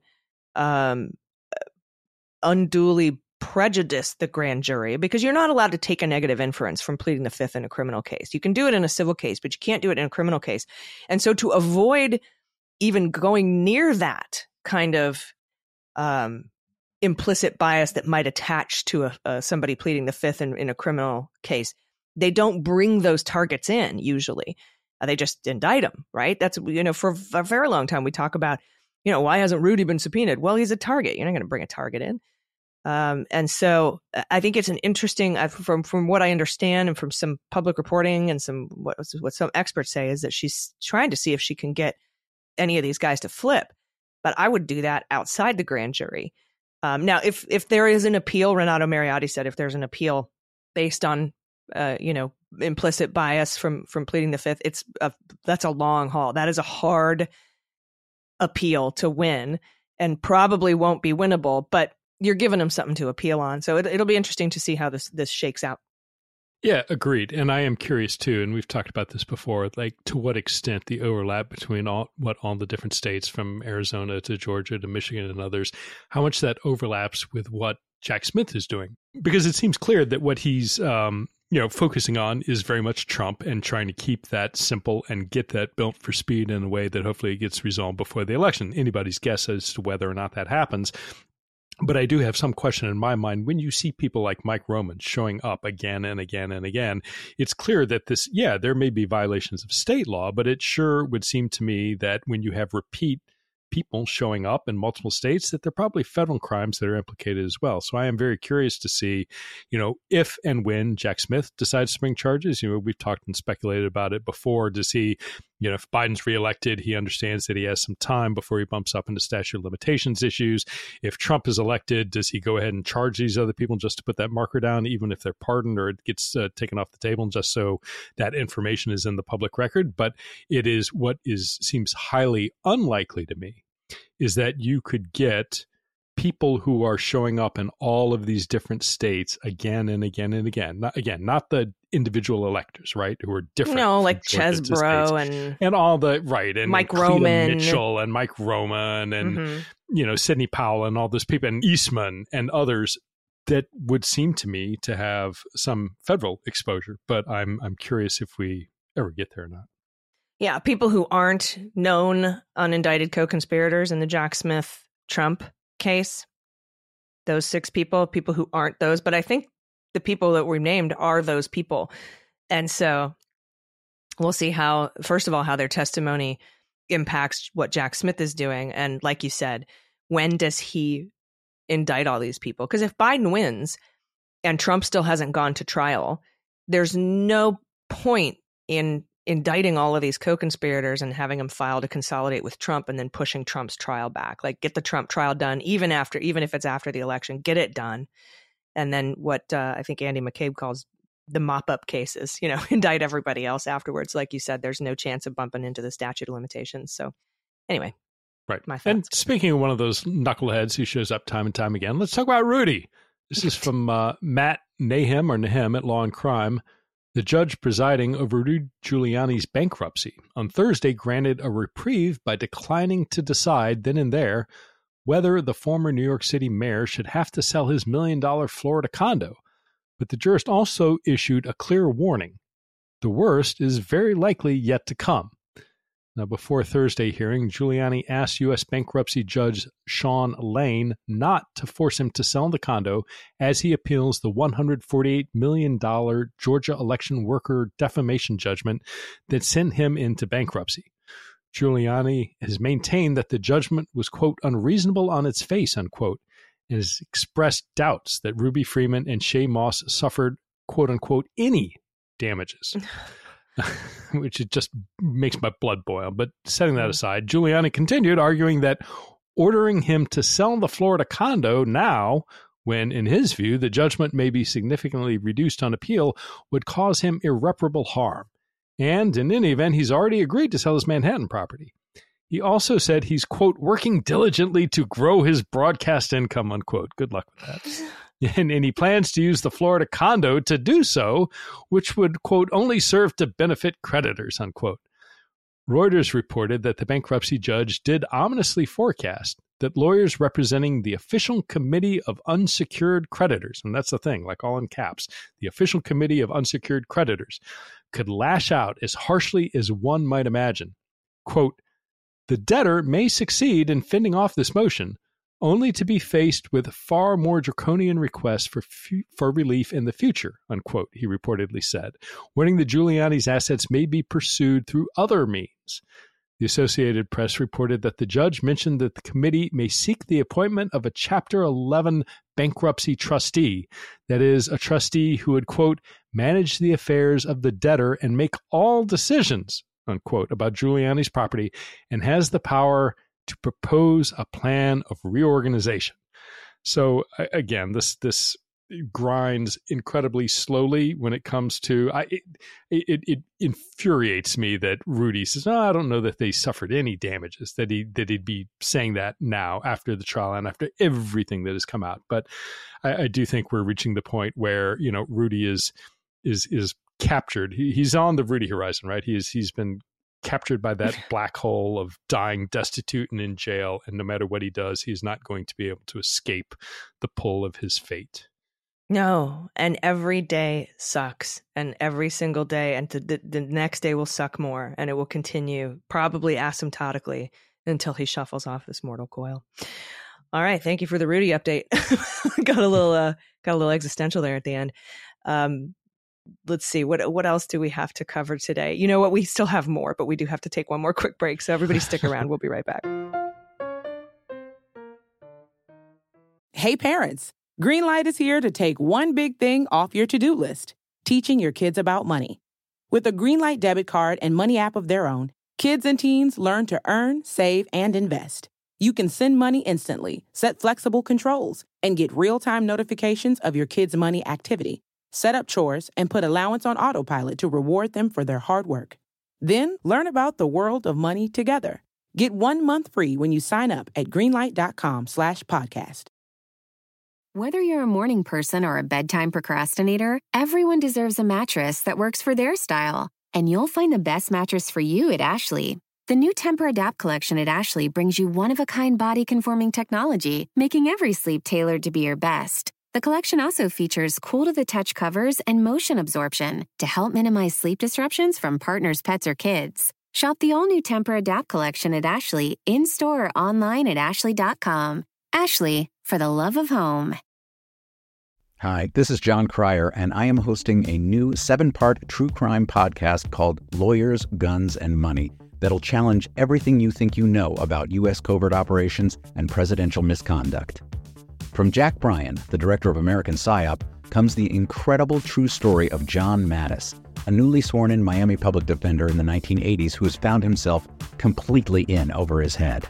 um, unduly prejudice the grand jury, because you're not allowed to take a negative inference from pleading the fifth in a criminal case. You can do it in a civil case, but you can't do it in a criminal case. And so to avoid even going near that kind of um, implicit bias that might attach to a, a, somebody pleading the fifth in, in a criminal case, they don't bring those targets in usually. Uh, they just indict them, right? That's, you know, for a very long time we talk about, you know, why hasn't Rudy been subpoenaed? Well, he's a target. You're not going to bring a target in. Um, and so I think it's an interesting, uh, from from what I understand and from some public reporting and some what, what some experts say is that she's trying to see if she can get any of these guys to flip. But I would do that outside the grand jury. Um, now, if if there is an appeal, Renato Mariotti said if there's an appeal based on, uh, you know, implicit bias from from pleading the fifth, it's a, that's a long haul. That is a hard appeal to win and probably won't be winnable, but you're giving them something to appeal on. So it, it'll be interesting to see how this this shakes out. Yeah, agreed. And I am curious too, and we've talked about this before, like to what extent the overlap between all what all the different states from Arizona to Georgia to Michigan and others, how much that overlaps with what Jack Smith is doing. Because it seems clear that what he's um, you know, focusing on is very much Trump and trying to keep that simple and get that built for speed in a way that hopefully gets resolved before the election. Anybody's guess as to whether or not that happens. But I do have some question in my mind. When you see people like Mike Roman showing up again and again and again, it's clear that this, yeah, there may be violations of state law, but it sure would seem to me that when you have repeat people showing up in multiple states, that there are probably federal crimes that are implicated as well. So I am very curious to see, you know, if and when Jack Smith decides to bring charges. You know, we've talked and speculated about it before. Does he, you know, if Biden's reelected, he understands that he has some time before he bumps up into statute of limitations issues. If Trump is elected, does he go ahead and charge these other people just to put that marker down, even if they're pardoned or it gets uh, taken off the table, just so that information is in the public record? But it is what is seems highly unlikely to me is that you could get people who are showing up in all of these different states again and again and again. Not, again, not the individual electors, right, who are different. No, like Chesbro and and all the right and Mike Cleta Roman, Mitchell and Mike Roman and mm-hmm. you know Sidney Powell and all those people and Eastman and others that would seem to me to have some federal exposure. But I'm I'm curious if we ever get there or not. Yeah, people who aren't known unindicted co-conspirators in the Jack Smith Trump case, those six people, people who aren't those, but I think the people that were named are those people. And so we'll see how, first of all, how their testimony impacts what Jack Smith is doing. And like you said, when does he indict all these people? Because if Biden wins and Trump still hasn't gone to trial, there's no point in indicting all of these co-conspirators and having them file to consolidate with Trump and then pushing Trump's trial back. Like, get the Trump trial done, even after, even if it's after the election, get it done. And then what uh, I think Andy McCabe calls the mop-up cases, you know, indict everybody else afterwards. Like you said, there's no chance of bumping into the statute of limitations. So anyway, right. My thoughts. And speaking of one of those knuckleheads who shows up time and time again, let's talk about Rudy. This is from uh, Matt Nahem or Nahem at Law and Crime. The judge presiding over Rudy Giuliani's bankruptcy on Thursday granted a reprieve by declining to decide then and there whether the former New York City mayor should have to sell his million-dollar Florida condo. But the jurist also issued a clear warning. The worst is very likely yet to come. Now, before Thursday hearing, Giuliani asked U S bankruptcy judge Sean Lane not to force him to sell the condo as he appeals the one hundred forty-eight million dollars Georgia election worker defamation judgment that sent him into bankruptcy. Giuliani has maintained that the judgment was, quote, unreasonable on its face, unquote, and has expressed doubts that Ruby Freeman and Shay Moss suffered, quote, unquote, any damages. Which it just makes my blood boil. But setting that aside, Giuliani continued arguing that ordering him to sell the Florida condo now, when in his view the judgment may be significantly reduced on appeal, would cause him irreparable harm. And in any event, he's already agreed to sell his Manhattan property. He also said he's, quote, working diligently to grow his broadcast income, unquote. Good luck with that. And, and he plans to use the Florida condo to do so, which would, quote, only serve to benefit creditors, unquote. Reuters reported that the bankruptcy judge did ominously forecast that lawyers representing the Official Committee of Unsecured Creditors, and that's the thing, like all in caps, the Official Committee of Unsecured Creditors, could lash out as harshly as one might imagine. Quote, the debtor may succeed in fending off this motion, only to be faced with far more draconian requests for fu- for relief in the future, unquote, he reportedly said, warning that Giuliani's assets may be pursued through other means. The Associated Press reported that the judge mentioned that the committee may seek the appointment of a Chapter eleven bankruptcy trustee, that is, a trustee who would, quote, manage the affairs of the debtor and make all decisions, unquote, about Giuliani's property, and has the power to propose a plan of reorganization. So again, this this grinds incredibly slowly when it comes to I it, it, it infuriates me that Rudy says, oh, I don't know that they suffered any damages, that he that he'd be saying that now after the trial and after everything that has come out. But I, I do think we're reaching the point where, you know, Rudy is is is captured. He, he's on the Rudy horizon, right? He is he's been captured by that black hole of dying destitute and in jail, and no matter what he does, he's not going to be able to escape the pull of his fate. No, and every day sucks, and every single day, and the, the next day will suck more, and it will continue, probably asymptotically, until he shuffles off this mortal coil. All right, thank you for the Rudy update. got a little, uh, got a little existential there at the end. Um, let's see, what what else do we have to cover today? You know what? We still have more, but we do have to take one more quick break. So everybody, stick around. We'll be right back. Hey, parents. Greenlight is here to take one big thing off your to-do list, teaching your kids about money. With a Greenlight debit card and money app of their own, kids and teens learn to earn, save, and invest. You can send money instantly, set flexible controls, and get real-time notifications of your kids' money activity. Set up chores and put allowance on autopilot to reward them for their hard work. Then learn about the world of money together. Get one month free when you sign up at greenlight.com slash podcast. Whether you're a morning person or a bedtime procrastinator, everyone deserves a mattress that works for their style. And you'll find the best mattress for you at Ashley. The new Temper-Adapt collection at Ashley brings you one-of-a-kind body-conforming technology, making every sleep tailored to be your best. The collection also features cool-to-the-touch covers and motion absorption to help minimize sleep disruptions from partners, pets, or kids. Shop the all-new Temper-Adapt collection at Ashley, in-store or online at ashley dot com. Ashley, for the love of home. Hi, this is John Cryer, and I am hosting a new seven-part true crime podcast called Lawyers, Guns, and Money that'll challenge everything you think you know about U S covert operations and presidential misconduct. From Jack Bryan, the director of American PSYOP, comes the incredible true story of John Mattis, a newly sworn-in Miami public defender in the nineteen eighties who has found himself completely in over his head.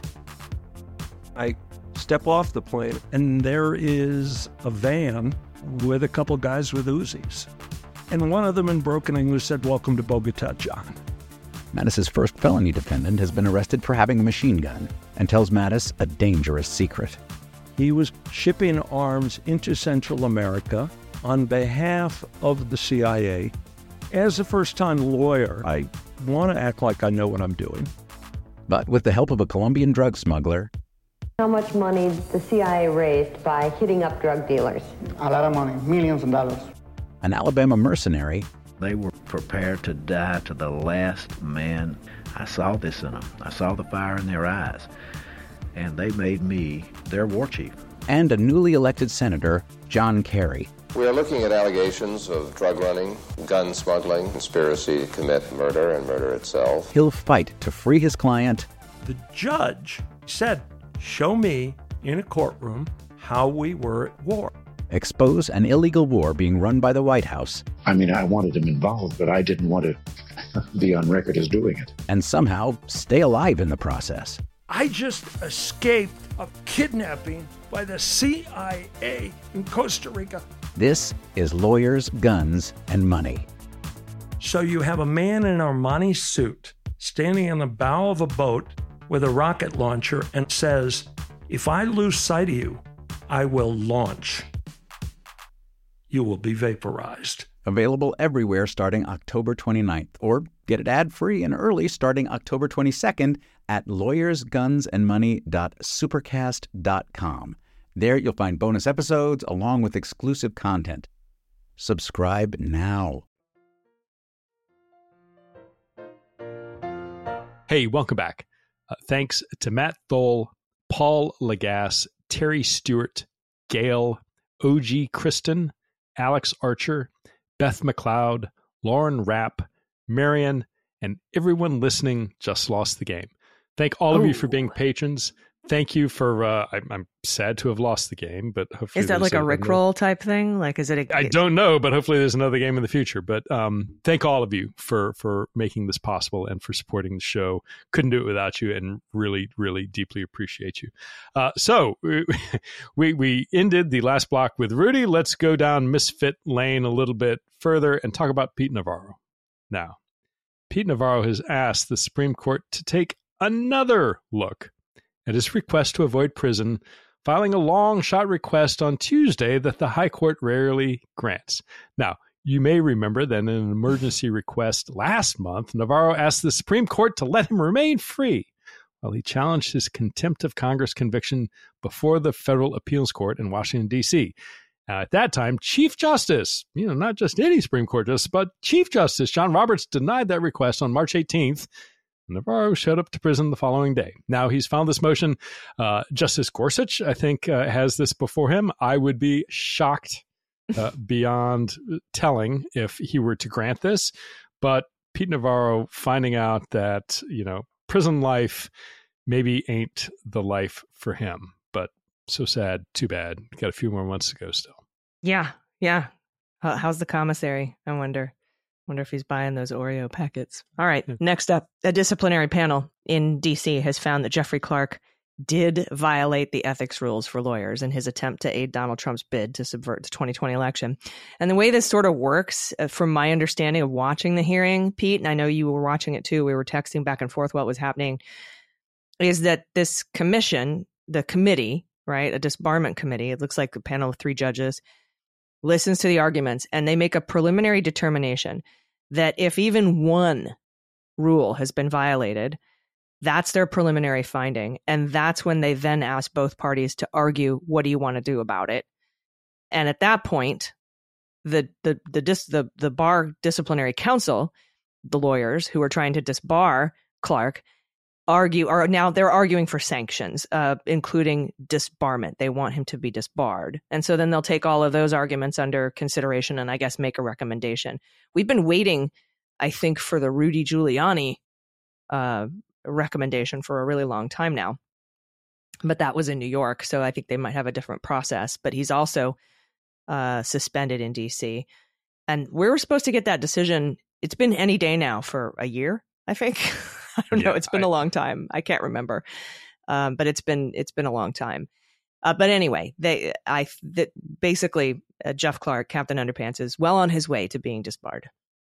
I step off the plane, and there is a van with a couple guys with Uzis. And one of them in broken English said, "Welcome to Bogota, John." Mattis's first felony defendant has been arrested for having a machine gun and tells Mattis a dangerous secret. He was shipping arms into Central America on behalf of the C I A. As a first-time lawyer, I want to act like I know what I'm doing. But with the help of a Colombian drug smuggler, How much money the C I A raised by hitting up drug dealers? A lot of money, millions of dollars. an Alabama mercenary, they were prepared to die to the last man. I saw this in them. I saw the fire in their eyes. And they made me their war chief. and a newly elected Senator, John Kerry. We are looking at allegations of drug running, gun smuggling, conspiracy to commit murder and murder itself. He'll fight to free his client. The judge said, show me in a courtroom how we were at war. Expose an illegal war being run by the White House. I mean, I wanted him involved, but I didn't want to be on record as doing it. And somehow stay alive in the process. I just escaped a kidnapping by the C I A in Costa Rica. This is Lawyers, Guns, and Money. So you have a man in an Armani suit standing on the bow of a boat with a rocket launcher and says, if I lose sight of you, I will launch. You will be vaporized. Available everywhere starting October twenty-ninth, or get it ad-free and early starting October twenty-second at lawyers guns and money dot supercast dot com. There you'll find bonus episodes along with exclusive content. Subscribe now. Hey, welcome back. Uh, thanks to Matt Thole, Paul Lagasse, Terry Stewart, Gail, O G Kristen, Alex Archer, Beth McLeod, Lauren Rapp, Marion, and everyone listening just lost the game. Thank all of oh. you for being patrons. thank you for, uh, I, I'm sad to have lost the game, but hopefully. Is that like a Rickroll type thing? Like, is it? A, I don't know, but hopefully there's another game in the future. But um, thank all of you for, for making this possible and for supporting the show. Couldn't do it without you, and really, really deeply appreciate you. Uh, so we, we ended the last block with Rudy. Let's go down Misfit Lane a little bit further and talk about Pete Navarro. Now, Pete Navarro has asked the Supreme Court to take another look at his request to avoid prison, filing a long-shot request on Tuesday that the High Court rarely grants. Now, you may remember that in an emergency request last month, Navarro asked the Supreme Court to let him remain free while he challenged his contempt of Congress conviction before the Federal Appeals Court in Washington, D C Now, at that time, Chief Justice, you know, not just any Supreme Court justice, but Chief Justice John Roberts denied that request on March eighteenth. Navarro showed up to prison the following day. Now he's filed this motion. Uh, Justice Gorsuch, I think, uh, has this before him. I would be shocked uh, beyond telling if he were to grant this. But Pete Navarro finding out that, you know, prison life maybe ain't the life for him. But so sad, too bad. Got a few more months to go still. Yeah, yeah. Uh, how's the commissary? I wonder. Wonder if he's buying those Oreo packets. All right, next up, a disciplinary panel in D C has found that Jeffrey Clark did violate the ethics rules for lawyers in his attempt to aid Donald Trump's bid to subvert the twenty twenty election. And the way this sort of works, uh, from my understanding of watching the hearing, Pete, and I know you were watching it too, we were texting back and forth what was happening, is that this commission, the committee, right, a disbarment committee, it looks like a panel of three judges, listens to the arguments, and they make a preliminary determination that if even one rule has been violated, that's their preliminary finding. And that's when they then ask both parties to argue, what do you want to do about it? And at that point, the the the dis, the, the bar disciplinary council, the lawyers who are trying to disbar Clark, argue are now they're arguing for sanctions, uh, including disbarment. They want him to be disbarred. And so then they'll take all of those arguments under consideration and I guess make a recommendation. We've been waiting, I think, for the Rudy Giuliani uh, recommendation for a really long time now. But that was in New York, so I think they might have a different process. But he's also uh, suspended in D C. And we're supposed to get that decision. It's been any day now for a year, I think. I don't yeah, know. It's been I, a long time. I can't remember, um, but it's been it's been a long time. Uh, but anyway, they I that basically uh, Jeff Clark, Captain Underpants, is well on his way to being disbarred.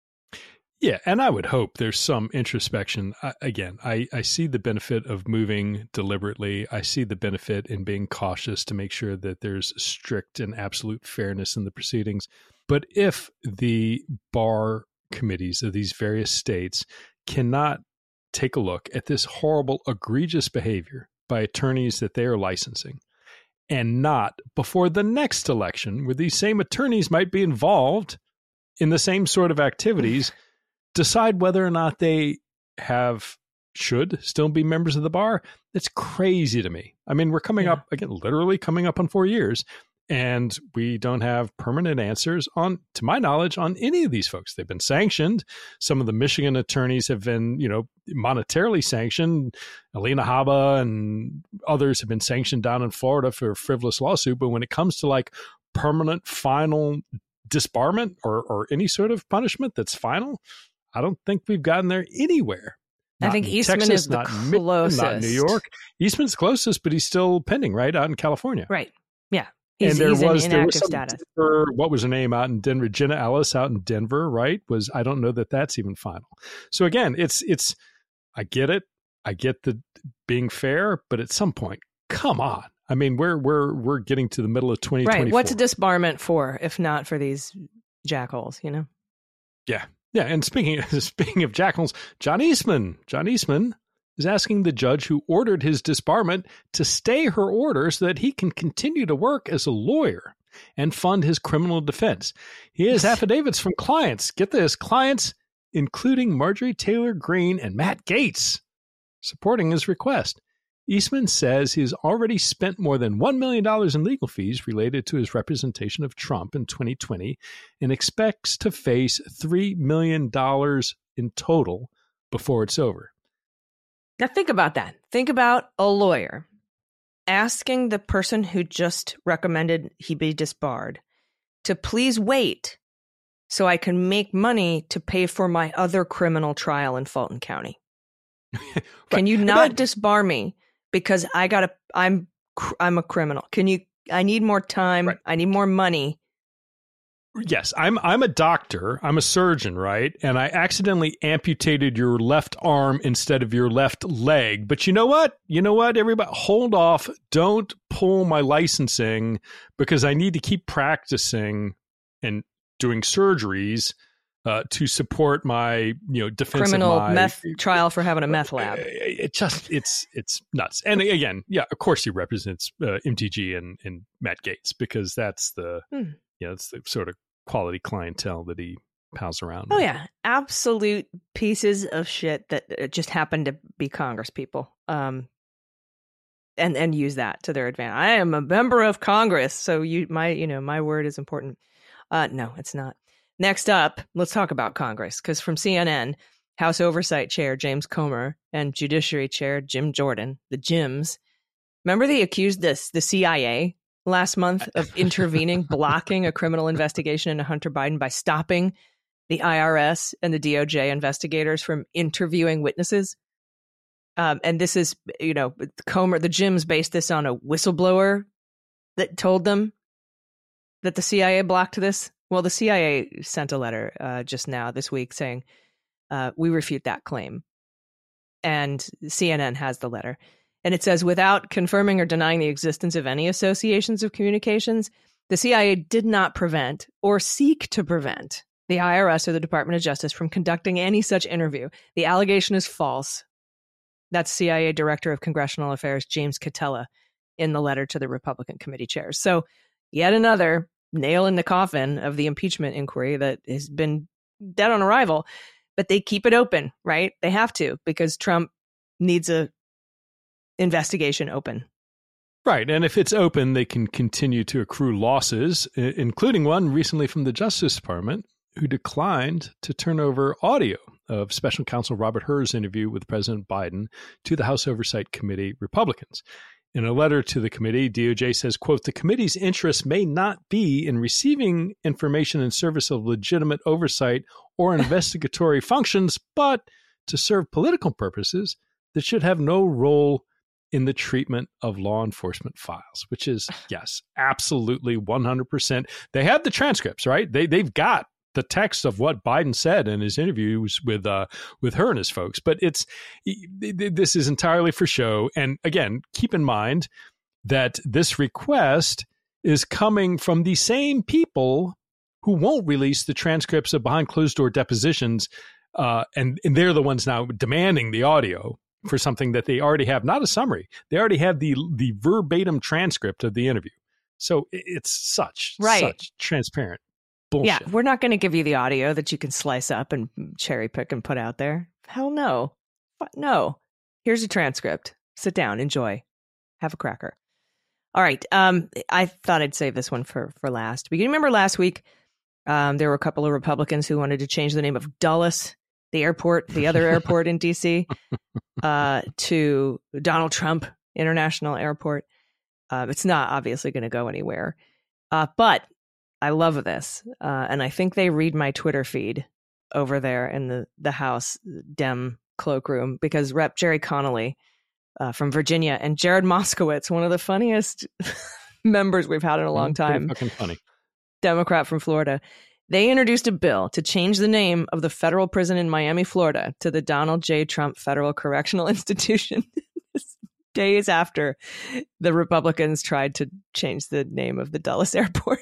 Yeah, and I would hope there's some introspection. I, again, I, I see the benefit of moving deliberately. I see the benefit in being cautious to make sure that there's strict and absolute fairness in the proceedings. But if the bar committees of these various states cannot take a look at this horrible, egregious behavior by attorneys that they are licensing, and not before the next election, where these same attorneys might be involved in the same sort of activities, decide whether or not they have, should still be members of the bar. It's crazy to me. I mean, we're coming yeah. up, again, literally coming up on four years, and we don't have permanent answers on, to my knowledge, on any of these folks. They've been sanctioned. Some of the Michigan attorneys have been, you know, monetarily sanctioned. Alina Habba and others have been sanctioned down in Florida for a frivolous lawsuit. But when it comes to like permanent, final disbarment or, or any sort of punishment that's final, I don't think we've gotten there anywhere. Not I think Eastman Texas, is the not closest. Not New York. Eastman's closest, but he's still pending, right, out in California. Right. Yeah. He's, and there he's was, in there inactive was some status. Denver, what was her name out in Denver? Jenna Ellis out in Denver, right? Was I don't know that that's even final. So again, it's it's. I get it. I get the being fair, but at some point, come on. I mean, we're we're we're getting to the middle of twenty twenty-four. Right. What's a disbarment for, if not for these jackals? You know. Yeah, yeah. And speaking speaking of jackals, John Eastman, John Eastman. is asking the judge who ordered his disbarment to stay her order so that he can continue to work as a lawyer and fund his criminal defense. He has affidavits from clients, get this, clients including Marjorie Taylor Greene and Matt Gaetz, supporting his request. Eastman says he's already spent more than one million dollars in legal fees related to his representation of Trump in twenty twenty and expects to face three million dollars in total before it's over. Now think about that. Think about a lawyer asking the person who just recommended he be disbarred to please wait so I can make money to pay for my other criminal trial in Fulton County. Right. Can you not but, disbar me because I got a I'm I'm a criminal? Can you I need more time. Right. I need more money. Yes, I'm I'm a doctor. I'm a surgeon, right? And I accidentally amputated your left arm instead of your left leg. But you know what? You know what, everybody? Hold off. Don't pull my licensing because I need to keep practicing and doing surgeries uh, to support my, you know, defense criminal of my meth trial for having a meth lab. It just it's it's nuts. And again, yeah, of course he represents uh, M T G and, and Matt Gaetz because that's the hmm. you know, it's the sort of quality clientele that he pals around oh with. Yeah, absolute pieces of shit that just happen to be Congress people, um, and and use that to their advantage. I am a member of Congress, so you my you know my word is important. Uh, no, it's not. Next up, let's talk about Congress because from C N N, House Oversight Chair James Comer and Judiciary Chair Jim Jordan, the Jims. Remember they accused this the C I A last month of intervening, blocking a criminal investigation into Hunter Biden by stopping the I R S and the D O J investigators from interviewing witnesses. Um, and this is, you know, Comer, the Jims based this on a whistleblower that told them that the C I A blocked this. Well, the C I A sent a letter uh, just now this week saying, uh, we refute that claim. And C N N has the letter. And it says, without confirming or denying the existence of any associations of communications, the C I A did not prevent or seek to prevent the I R S or the Department of Justice from conducting any such interview. The allegation is false. That's C I A Director of Congressional Affairs James Catella in the letter to the Republican committee chairs. So yet another nail in the coffin of the impeachment inquiry that has been dead on arrival. But they keep it open, right? They have to because Trump needs a investigation open. Right. And if it's open, they can continue to accrue losses, including one recently from the Justice Department, who declined to turn over audio of Special Counsel Robert Hur's interview with President Biden to the House Oversight Committee Republicans. In a letter to the committee, D O J says, quote, the committee's interest may not be in receiving information in service of legitimate oversight or investigatory functions, but to serve political purposes that should have no role in the treatment of law enforcement files, which is, yes, absolutely one hundred percent. They have the transcripts, right? They, they've got the text of what Biden said in his interviews with uh, with her and his folks. But it's this is entirely for show. And again, keep in mind that this request is coming from the same people who won't release the transcripts of behind closed door depositions. Uh, and, and they're the ones now demanding the audio for something that they already have, not a summary. They already have the the verbatim transcript of the interview. So it's such, right. such transparent bullshit. Yeah, we're not going to give you the audio that you can slice up and cherry pick and put out there. Hell no. No. Here's a transcript. Sit down, enjoy, have a cracker. All right. Um, I thought I'd save this one for, for last. But you remember last week, um, there were a couple of Republicans who wanted to change the name of Dulles, the airport, the other airport in D C, uh, to Donald Trump International Airport. Uh, it's not obviously going to go anywhere. Uh, but I love this. Uh, and I think they read my Twitter feed over there in the, the House Dem cloakroom because Rep Jerry Connolly uh, from Virginia and Jared Moskowitz, one of the funniest members we've had in a long time, fucking funny Democrat from Florida. They introduced a bill to change the name of the federal prison in Miami, Florida to the Donald J. Trump Federal Correctional Institution days after the Republicans tried to change the name of the Dulles Airport.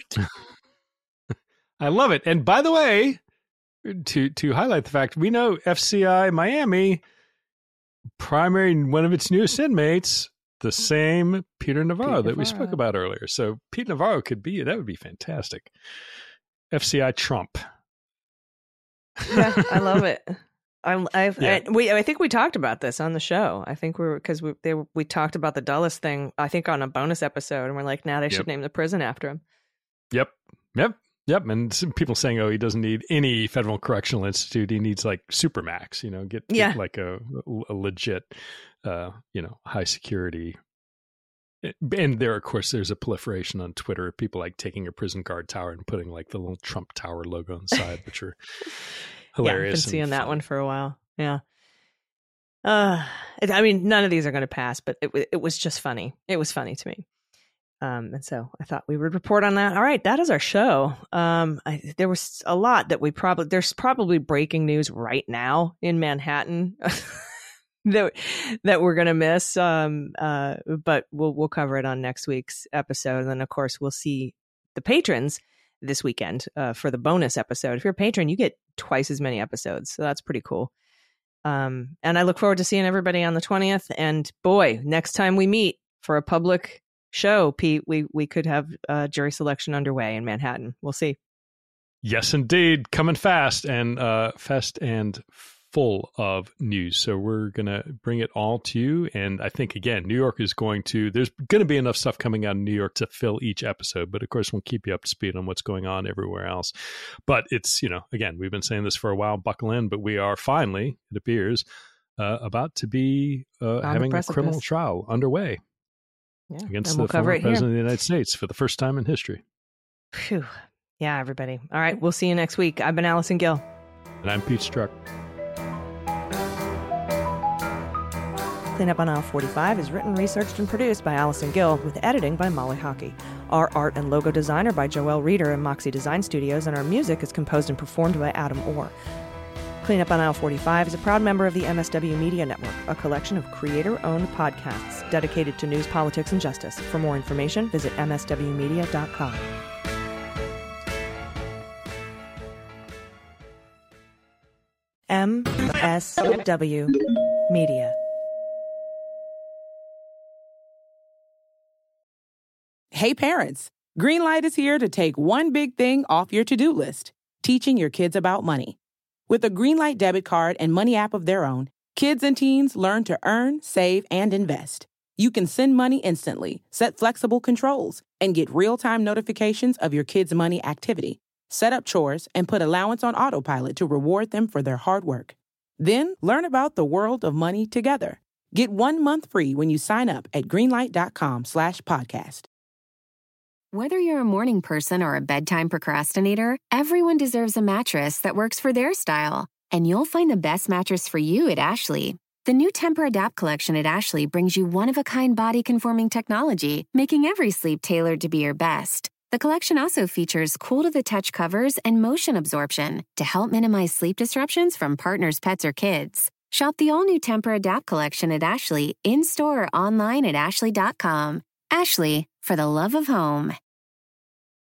I love it. And by the way, to to highlight the fact, we know F C I Miami, primary, one of its newest inmates, the same Peter Navarro Pete that Navarro. we spoke about earlier. So Pete Navarro could be, that would be fantastic. F C I Trump. Yeah, I love it. I, I've, yeah. I, we, I think we talked about this on the show. I think we were, because we, they, we talked about the Dulles thing, I think on a bonus episode, and we're like, now nah, they should yep. name the prison after him. Yep. Yep. Yep. And some people saying, oh, he doesn't need any federal correctional institute. He needs like Supermax, you know, get, get yeah. like a, a legit, uh, you know, high security And there, of course, there's a proliferation on Twitter of people like taking a prison guard tower and putting like the little Trump Tower logo on the side, which are hilarious. Yeah, I've been seeing that one for a while. Yeah. Uh, I mean, none of these are going to pass, but it it was just funny. It was funny to me. Um, and so I thought we would report on that. All right, that is our show. Um, I, there was a lot that we probably, there's probably breaking news right now in Manhattan that that we're going to miss. Um, uh, but we'll we'll cover it on next week's episode. And then, of course, we'll see the patrons this weekend uh, for the bonus episode. If you're a patron, you get twice as many episodes. So that's pretty cool. Um, and I look forward to seeing everybody on the twentieth. And boy, next time we meet for a public show, Pete, we we could have uh, jury selection underway in Manhattan. We'll see. Yes, indeed. Coming fast and uh, fast and full of news. So we're going to bring it all to you. And I think, again, New York is going to, there's going to be enough stuff coming out of New York to fill each episode. But of course, we'll keep you up to speed on what's going on everywhere else. But it's, you know, again, we've been saying this for a while, buckle in, but we are finally, it appears, uh, about to be uh, having a criminal trial underway. Yeah, against we'll the former president here. of the United States for the first time in history. Phew. Yeah, everybody. All right, we'll see you next week. I've been Allison Gill. And I'm Pete Strzok. Cleanup on Aisle forty-five is written, researched, and produced by Allison Gill, with editing by Molly Hockey. Our art and logo design are by Joelle Reeder and Moxie Design Studios, and our music is composed and performed by Adam Orr. Cleanup on Aisle forty-five is a proud member of the M S W Media Network, a collection of creator-owned podcasts dedicated to news, politics, and justice. For more information, visit m s w media dot com. M S W Media. Hey parents, Greenlight is here to take one big thing off your to-do list, teaching your kids about money. With a Greenlight debit card and money app of their own, kids and teens learn to earn, save, and invest. You can send money instantly, set flexible controls, and get real-time notifications of your kids' money activity. Set up chores and put allowance on autopilot to reward them for their hard work. Then learn about the world of money together. Get one month free when you sign up at greenlight.com slash podcast. Whether you're a morning person or a bedtime procrastinator, everyone deserves a mattress that works for their style. And you'll find the best mattress for you at Ashley. The new Temper-Adapt collection at Ashley brings you one-of-a-kind body-conforming technology, making every sleep tailored to be your best. The collection also features cool-to-the-touch covers and motion absorption to help minimize sleep disruptions from partners, pets, or kids. Shop the all-new Temper-Adapt collection at Ashley, in-store or online at ashley dot com. Ashley, for the love of home.